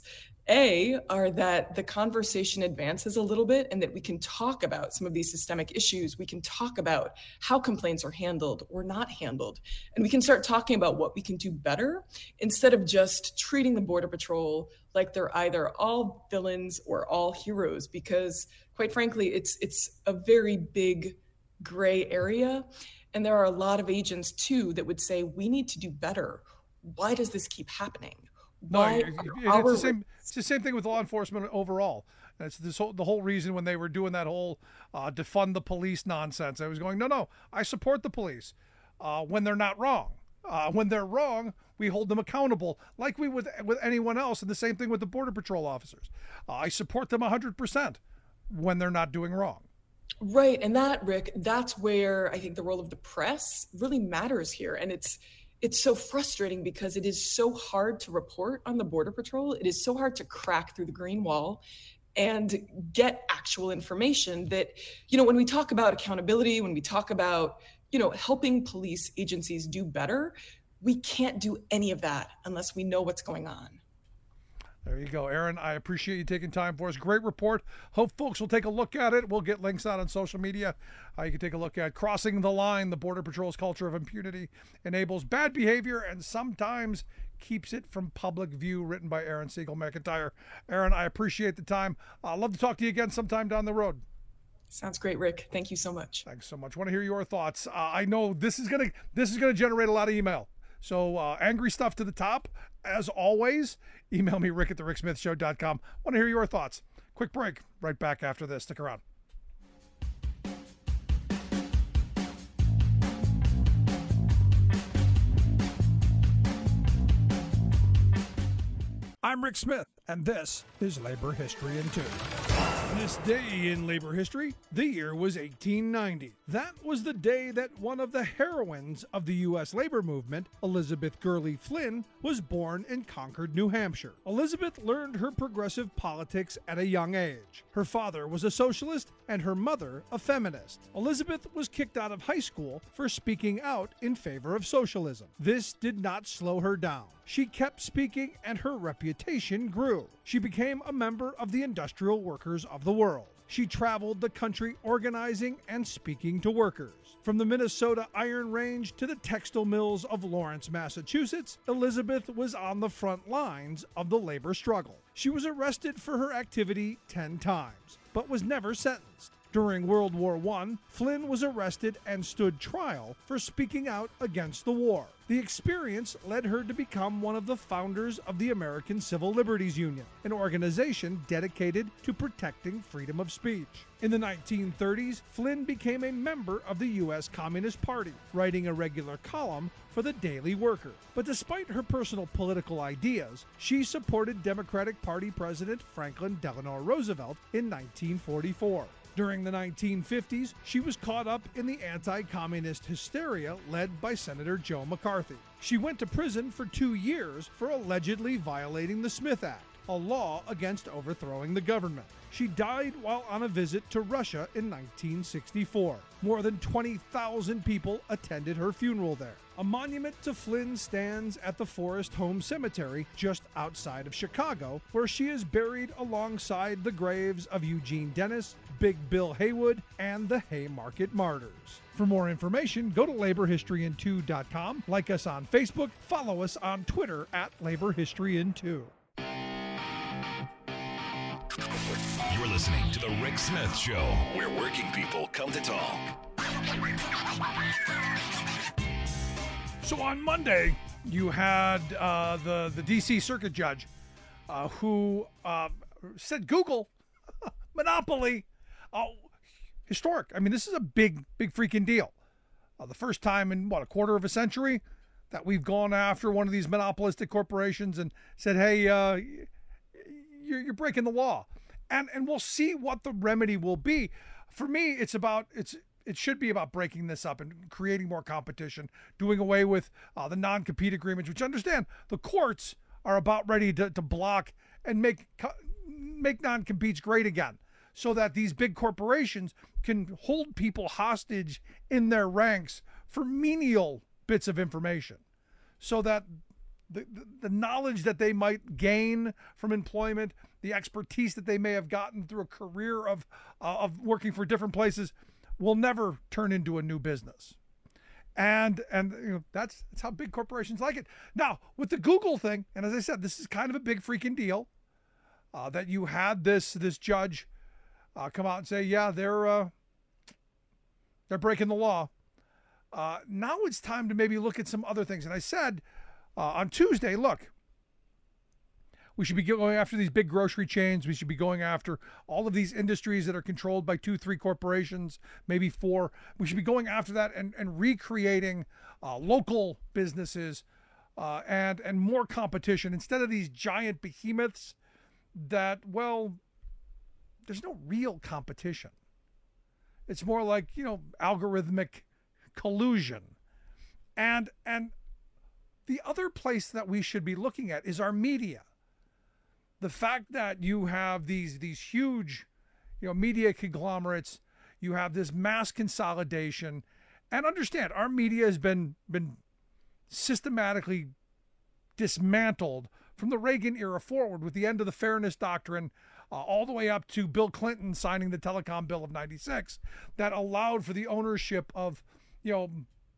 A, are that the conversation advances a little bit and that we can talk about some of these systemic issues. We can talk about how complaints are handled or not handled. And we can start talking about what we can do better instead of just treating the Border Patrol like they're either all villains or all heroes, because quite frankly, it's it's a very big gray area. And there are a lot of agents too that would say, we need to do better. Why does this keep happening? No, Why it's the same. It's the same thing with law enforcement overall. That's this whole, the whole reason when they were doing that whole uh, defund the police nonsense. I was going, no, no, I support the police uh, when they're not wrong. Uh, when they're wrong, we hold them accountable, like we would with anyone else. And the same thing with the Border Patrol officers. Uh, I support them one hundred percent when they're not doing wrong. Right, and that, Rick, that's where I think the role of the press really matters here, and it's. It's so frustrating because it is so hard to report on the Border Patrol. It is so hard to crack through the green wall and get actual information that, you know, when we talk about accountability, when we talk about, you know, helping police agencies do better, we can't do any of that unless we know what's going on. There you go, Aaron. I appreciate you taking time for us. Great report. Hope folks will take a look at it. We'll get links out on social media. Uh, you can take a look at Crossing the Line. The Border Patrol's culture of impunity enables bad behavior and sometimes keeps it from public view, written by Aaron Siegel McIntyre. Aaron, I appreciate the time. I'd love to talk to you again sometime down the road. Sounds great, Rick. Thank you so much. Thanks so much. Want to hear your thoughts. Uh, I know this is gonna this is gonna generate a lot of email. So uh, angry stuff to the top, as always. Email me, rick at the rick smith show dot com. Want to hear your thoughts. Quick break. Right back after this. Stick around. I'm Rick Smith, and this is Labor History in Two. This day in labor history, the year was eighteen ninety. That was the day that one of the heroines of the U S labor movement, Elizabeth Gurley Flynn, was born in Concord, New Hampshire. Elizabeth learned her progressive politics at a young age. Her father was a socialist and her mother a feminist. Elizabeth was kicked out of high school for speaking out in favor of socialism. This did not slow her down. She kept speaking and her reputation grew. She became a member of the Industrial Workers of the World. She traveled the country organizing and speaking to workers. From the Minnesota Iron Range to the textile mills of Lawrence, Massachusetts, Elizabeth was on the front lines of the labor struggle. She was arrested for her activity ten times, but was never sentenced. During World War One, Flynn was arrested and stood trial for speaking out against the war. The experience led her to become one of the founders of the American Civil Liberties Union, an organization dedicated to protecting freedom of speech. In the nineteen thirties, Flynn became a member of the U S Communist Party, writing a regular column for the Daily Worker. But despite her personal political ideas, she supported Democratic Party President Franklin Delano Roosevelt in nineteen forty-four. During the nineteen fifties, she was caught up in the anti-communist hysteria led by Senator Joe McCarthy. She went to prison for two years for allegedly violating the Smith Act, a law against overthrowing the government. She died while on a visit to Russia in nineteen sixty-four. More than twenty thousand people attended her funeral there. A monument to Flynn stands at the Forest Home Cemetery just outside of Chicago, where she is buried alongside the graves of Eugene Dennis, Big Bill Haywood, and the Haymarket Martyrs. For more information, go to labor history in two dot com, like us on Facebook, follow us on Twitter at labor history in two. You're listening to The Rick Smith Show, where working people come to talk. So on Monday, you had uh, the, the D C Circuit Judge uh, who uh, said Google, monopoly, uh, historic. I mean, this is a big, big freaking deal. Uh, the first time in, what, a quarter of a century that we've gone after one of these monopolistic corporations and said, hey, uh, you're, you're breaking the law. And and we'll see what the remedy will be. For me, it's about it's it should be about breaking this up and creating more competition, doing away with uh, the non-compete agreements, which I understand the courts are about ready to, to block and make make non-competes great again, so that these big corporations can hold people hostage in their ranks for menial bits of information, so that the, the, the knowledge that they might gain from employment, the expertise that they may have gotten through a career of, uh, of working for different places will never turn into a new business. And and you know, that's that's how big corporations like it. Now, with the Google thing, and as I said, this is kind of a big freaking deal, uh, that you had this this judge uh, come out and say, yeah, they're uh, they're breaking the law. Uh, now it's time to maybe look at some other things. And I said uh, on Tuesday, look, we should be going after these big grocery chains. We should be going after all of these industries that are controlled by two, three corporations, maybe four. We should be going after that and, and recreating uh, local businesses uh, and, and more competition instead of these giant behemoths that, well, there's no real competition. It's more like, you know, algorithmic collusion. And, and the other place that we should be looking at is our media. The fact that you have these these huge, you know, media conglomerates, you have this mass consolidation, and understand our media has been been systematically dismantled from the Reagan era forward with the end of the Fairness Doctrine, uh, all the way up to Bill Clinton signing the Telecom Bill of ninety-six that allowed for the ownership of, you know,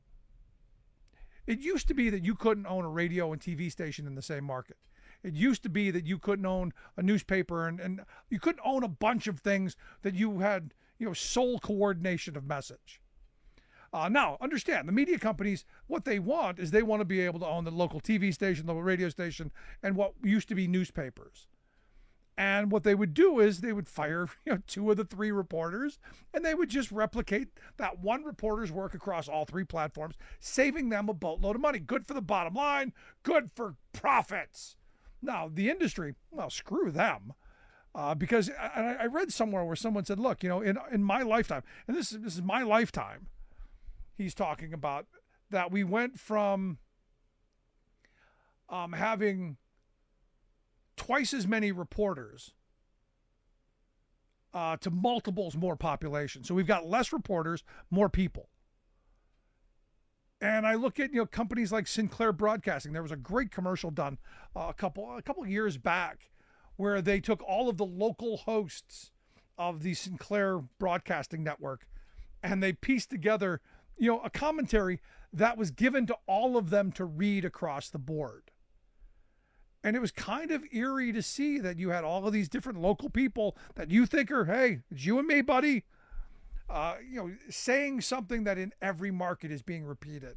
it used to be that you couldn't own a radio and T V station in the same market. It used to be that you couldn't own a newspaper and, and you couldn't own a bunch of things that you had, you know, sole coordination of message. Uh, now, understand, the media companies, what they want is they want to be able to own the local T V station, the radio station, and what used to be newspapers. And what they would do is they would fire, you know, two of the three reporters, and they would just replicate that one reporter's work across all three platforms, saving them a boatload of money. Good for the bottom line, good for profits. Now, the industry, well, screw them. Uh, because I, I read somewhere where someone said, look, you know, in, in my lifetime, and this is, this is my lifetime, he's talking about that we went from um, having twice as many reporters uh, to multiples more population. So we've got less reporters, more people. And I look at, you know, companies like Sinclair Broadcasting. There was a great commercial done uh, a couple a couple of years back where they took all of the local hosts of the Sinclair Broadcasting Network and they pieced together, you know, a commentary that was given to all of them to read across the board. And it was kind of eerie to see that you had all of these different local people that you think are, hey, it's you and me, buddy. Uh, you know, saying something that in every market is being repeated.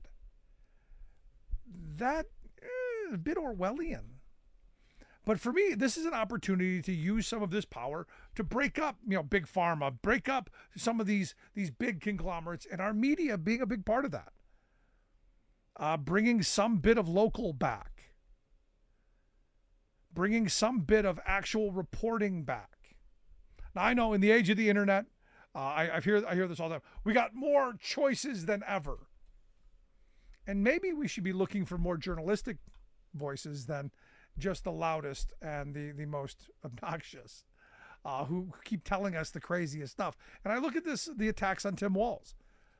That eh, a bit Orwellian. But for me, this is an opportunity to use some of this power to break up, you know, big pharma, break up some of these these big conglomerates, and our media being a big part of that. Uh, bringing some bit of local back. Bringing some bit of actual reporting back. Now, I know in the age of the internet, Uh, I, I hear I hear this all the time. We got more choices than ever. And maybe we should be looking for more journalistic voices than just the loudest and the, the most obnoxious, uh, who keep telling us the craziest stuff. And I look at this, the attacks on Tim Walz.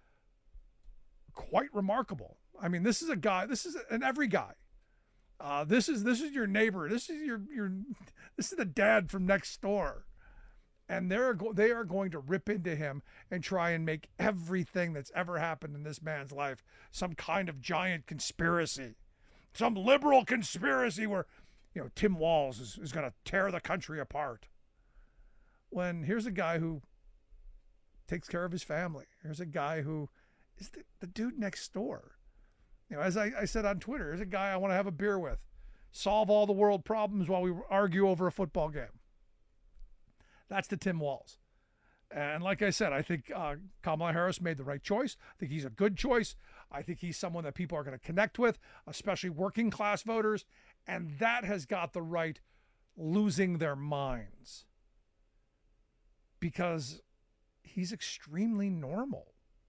Quite remarkable. I mean, this is a guy, this is an every guy. Uh, this is this is your neighbor. This is your your this is the dad from next door. And they're go- they are going to rip into him and try and make everything that's ever happened in this man's life some kind of giant conspiracy, some liberal conspiracy where, you know, Tim Walz is, is going to tear the country apart. When here's a guy who takes care of his family. Here's a guy who is the, the dude next door. You know, as I, I said on Twitter, here's a guy I want to have a beer with, solve all the world problems while we argue over a football game. That's the Tim Walz. And like I said, I think uh, Kamala Harris made the right choice. I think he's a good choice. I think he's someone that people are going to connect with, especially working class voters. And that has got the right losing their minds. Because he's extremely normal.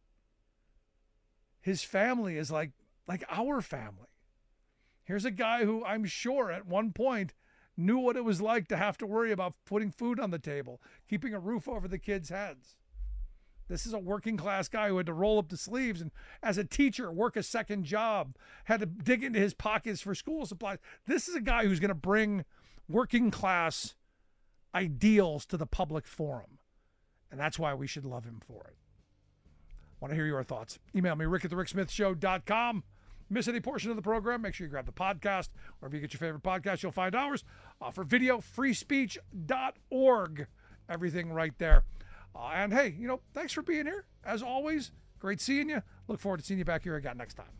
His family is like, like our family. Here's a guy who I'm sure at one point knew what it was like to have to worry about putting food on the table, keeping a roof over the kids' heads. This is a working class guy who had to roll up the sleeves and, as a teacher, work a second job, had to dig into his pockets for school supplies. This is a guy who's going to bring working class ideals to the public forum. And that's why we should love him for it. Want to hear your thoughts? Email me, rick at the rick smith show dot com. Miss any portion of the program, make sure you grab the podcast. Wherever you get your favorite podcast, you'll find ours. Uh, for video, free speech dot org. Everything right there. Uh, and hey, you know, thanks for being here. As always, great seeing you. Look forward to seeing you back here again next time.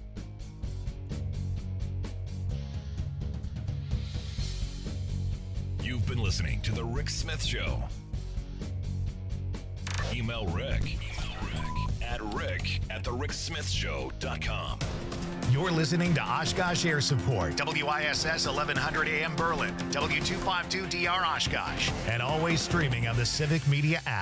You've been listening to The Rick Smith Show. Email Rick, Email Rick at rick at the rick smith show dot com. You're listening to Oshkosh Air Support, W I S S eleven hundred A M Berlin, W two fifty-two D R Oshkosh, and always streaming on the Civic Media app.